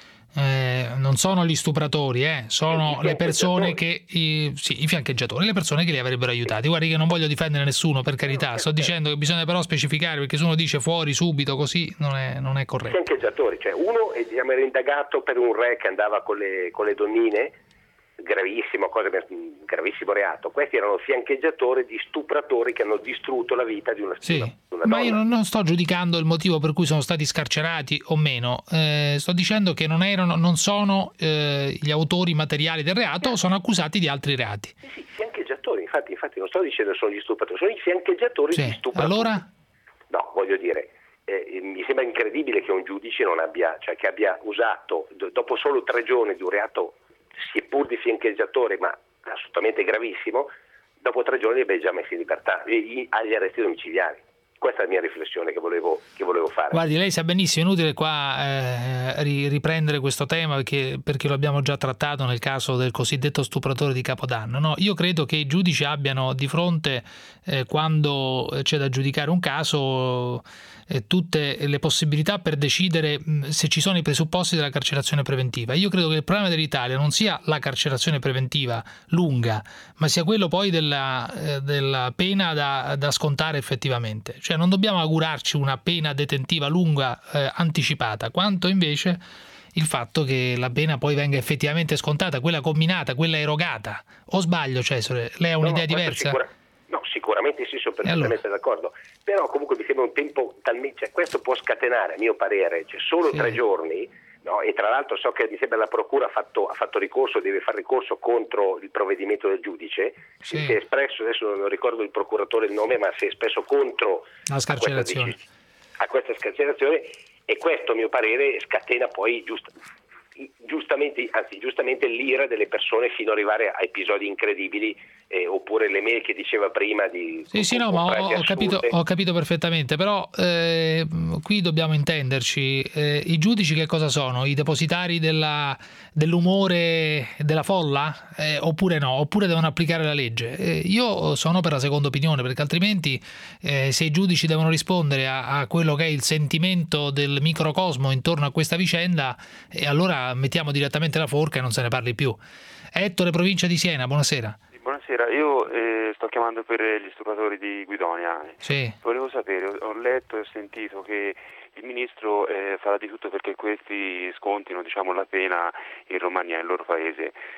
C: Eh, non sono gli stupratori, eh, sono le persone che i, sì, i fiancheggiatori, le persone che li avrebbero aiutati. Guardi che non voglio difendere nessuno, per carità, sto dicendo che bisogna però specificare, perché se uno dice fuori subito così non è, non è corretto.
B: Fiancheggiatori, cioè uno è, diciamo, era indagato per un re che andava con le, con le donnine, gravissimo, cosa, gravissimo reato. Questi erano fiancheggiatori di stupratori che hanno distrutto la vita di una,
C: sì,
B: una, una
C: ma
B: donna.
C: io non, non sto giudicando il motivo per cui sono stati scarcerati o meno, eh, sto dicendo che non erano, non sono eh, gli autori materiali del reato, sono accusati di altri reati.
B: Sì, sì, fiancheggiatori, infatti, infatti non sto dicendo che sono gli stupratori, sono i fiancheggiatori
C: sì.
B: di stupratori.
C: Allora?
B: No, voglio dire, eh, mi sembra incredibile che un giudice non abbia, cioè che abbia usato, do, dopo solo tre giorni di un reato seppur di fiancheggiatore, ma assolutamente gravissimo, dopo tre giorni li abbia già messi in libertà agli arresti domiciliari. Questa è la mia riflessione che volevo, che volevo fare.
C: Guardi, lei sa benissimo, è inutile qua eh, riprendere questo tema perché, perché lo abbiamo già trattato nel caso del cosiddetto stupratore di Capodanno. No, io credo che i giudici abbiano di fronte, eh, quando c'è da giudicare un caso, eh, tutte le possibilità per decidere mh, se ci sono i presupposti della carcerazione preventiva. Io credo che il problema dell'Italia non sia la carcerazione preventiva lunga, ma sia quello poi della, eh, della pena da, da scontare effettivamente. Cioè non dobbiamo augurarci una pena detentiva lunga eh, anticipata, quanto invece il fatto che la pena poi venga effettivamente scontata, quella comminata, quella erogata. O sbaglio, Cesare? Lei ha un'idea no, diversa?
B: Sicura... No, sicuramente sì, sono perfettamente allora. d'accordo. Però comunque mi sembra un tempo talmente... Cioè, questo può scatenare, a mio parere, cioè solo sì. tre giorni, no? E tra l'altro so che mi sembra la procura ha fatto, ha fatto ricorso, deve fare ricorso contro il provvedimento del giudice. Sì. Si è espresso, adesso non ricordo il procuratore il nome, ma si è espresso contro
C: la scarcerazione.
B: A questa scarcerazione, e questo a mio parere scatena poi giust, giustamente, anzi giustamente l'ira delle persone fino ad arrivare a episodi incredibili, eh, oppure le mail che diceva prima di
C: sì sì no ma ho, ho, capito, ho capito perfettamente, però eh, qui dobbiamo intenderci, eh, i giudici che cosa sono? I depositari della, dell'umore della folla? Eh, oppure no? Oppure devono applicare la legge? Eh, io sono per la seconda opinione, perché altrimenti eh, se i giudici devono rispondere a, a quello che è il sentimento del microcosmo intorno a questa vicenda, e eh, allora mettiamo direttamente la forca e non se ne parli più. Ettore, provincia di Siena, buonasera.
U: Buonasera, io eh, sto chiamando per gli stupratori di Guidonia.
C: Sì.
U: Volevo sapere, ho letto e ho sentito che il ministro eh, farà di tutto perché questi scontino, diciamo, la pena in Romania, nel loro paese.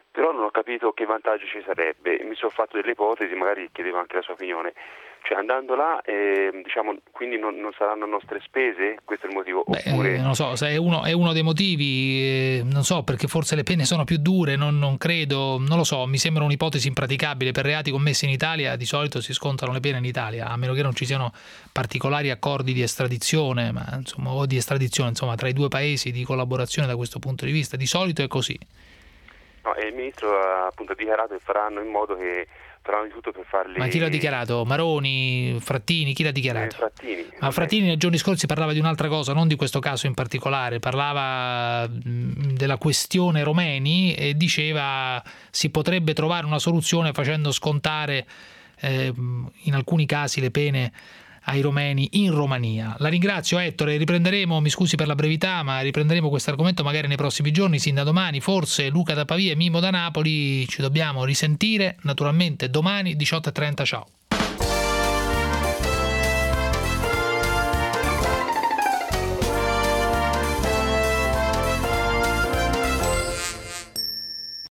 U: però non ho capito che vantaggio ci sarebbe. Mi sono fatto delle ipotesi, magari chiedevo anche la sua opinione. Cioè andando là, eh, diciamo, quindi non, non saranno nostre spese? Questo è il motivo? Oppure...
C: Beh, non lo so, se è uno, è uno dei motivi, eh, non so, perché forse le pene sono più dure, non, non credo, non lo so, mi sembra un'ipotesi impraticabile. Per reati commessi in Italia di solito si scontano le pene in Italia, a meno che non ci siano particolari accordi di estradizione, ma insomma, o di estradizione, insomma, tra i due paesi, di collaborazione da questo punto di vista. Di solito è così.
U: No, e il ministro ha appunto dichiarato che faranno in modo che faranno di tutto per farli...
C: Ma chi l'ha dichiarato? Maroni, Frattini, chi l'ha dichiarato?
U: Eh, Frattini.
C: Ma Frattini nei giorni scorsi parlava di un'altra cosa, non di questo caso in particolare, parlava della questione Romeni e diceva si potrebbe trovare una soluzione facendo scontare eh, in alcuni casi le pene ai romeni in Romania. La ringrazio Ettore, riprenderemo, mi scusi per la brevità, ma riprenderemo questo argomento magari nei prossimi giorni, sin da domani, forse. Luca da Pavia e Mimo da Napoli, ci dobbiamo risentire naturalmente domani diciotto e trenta, ciao.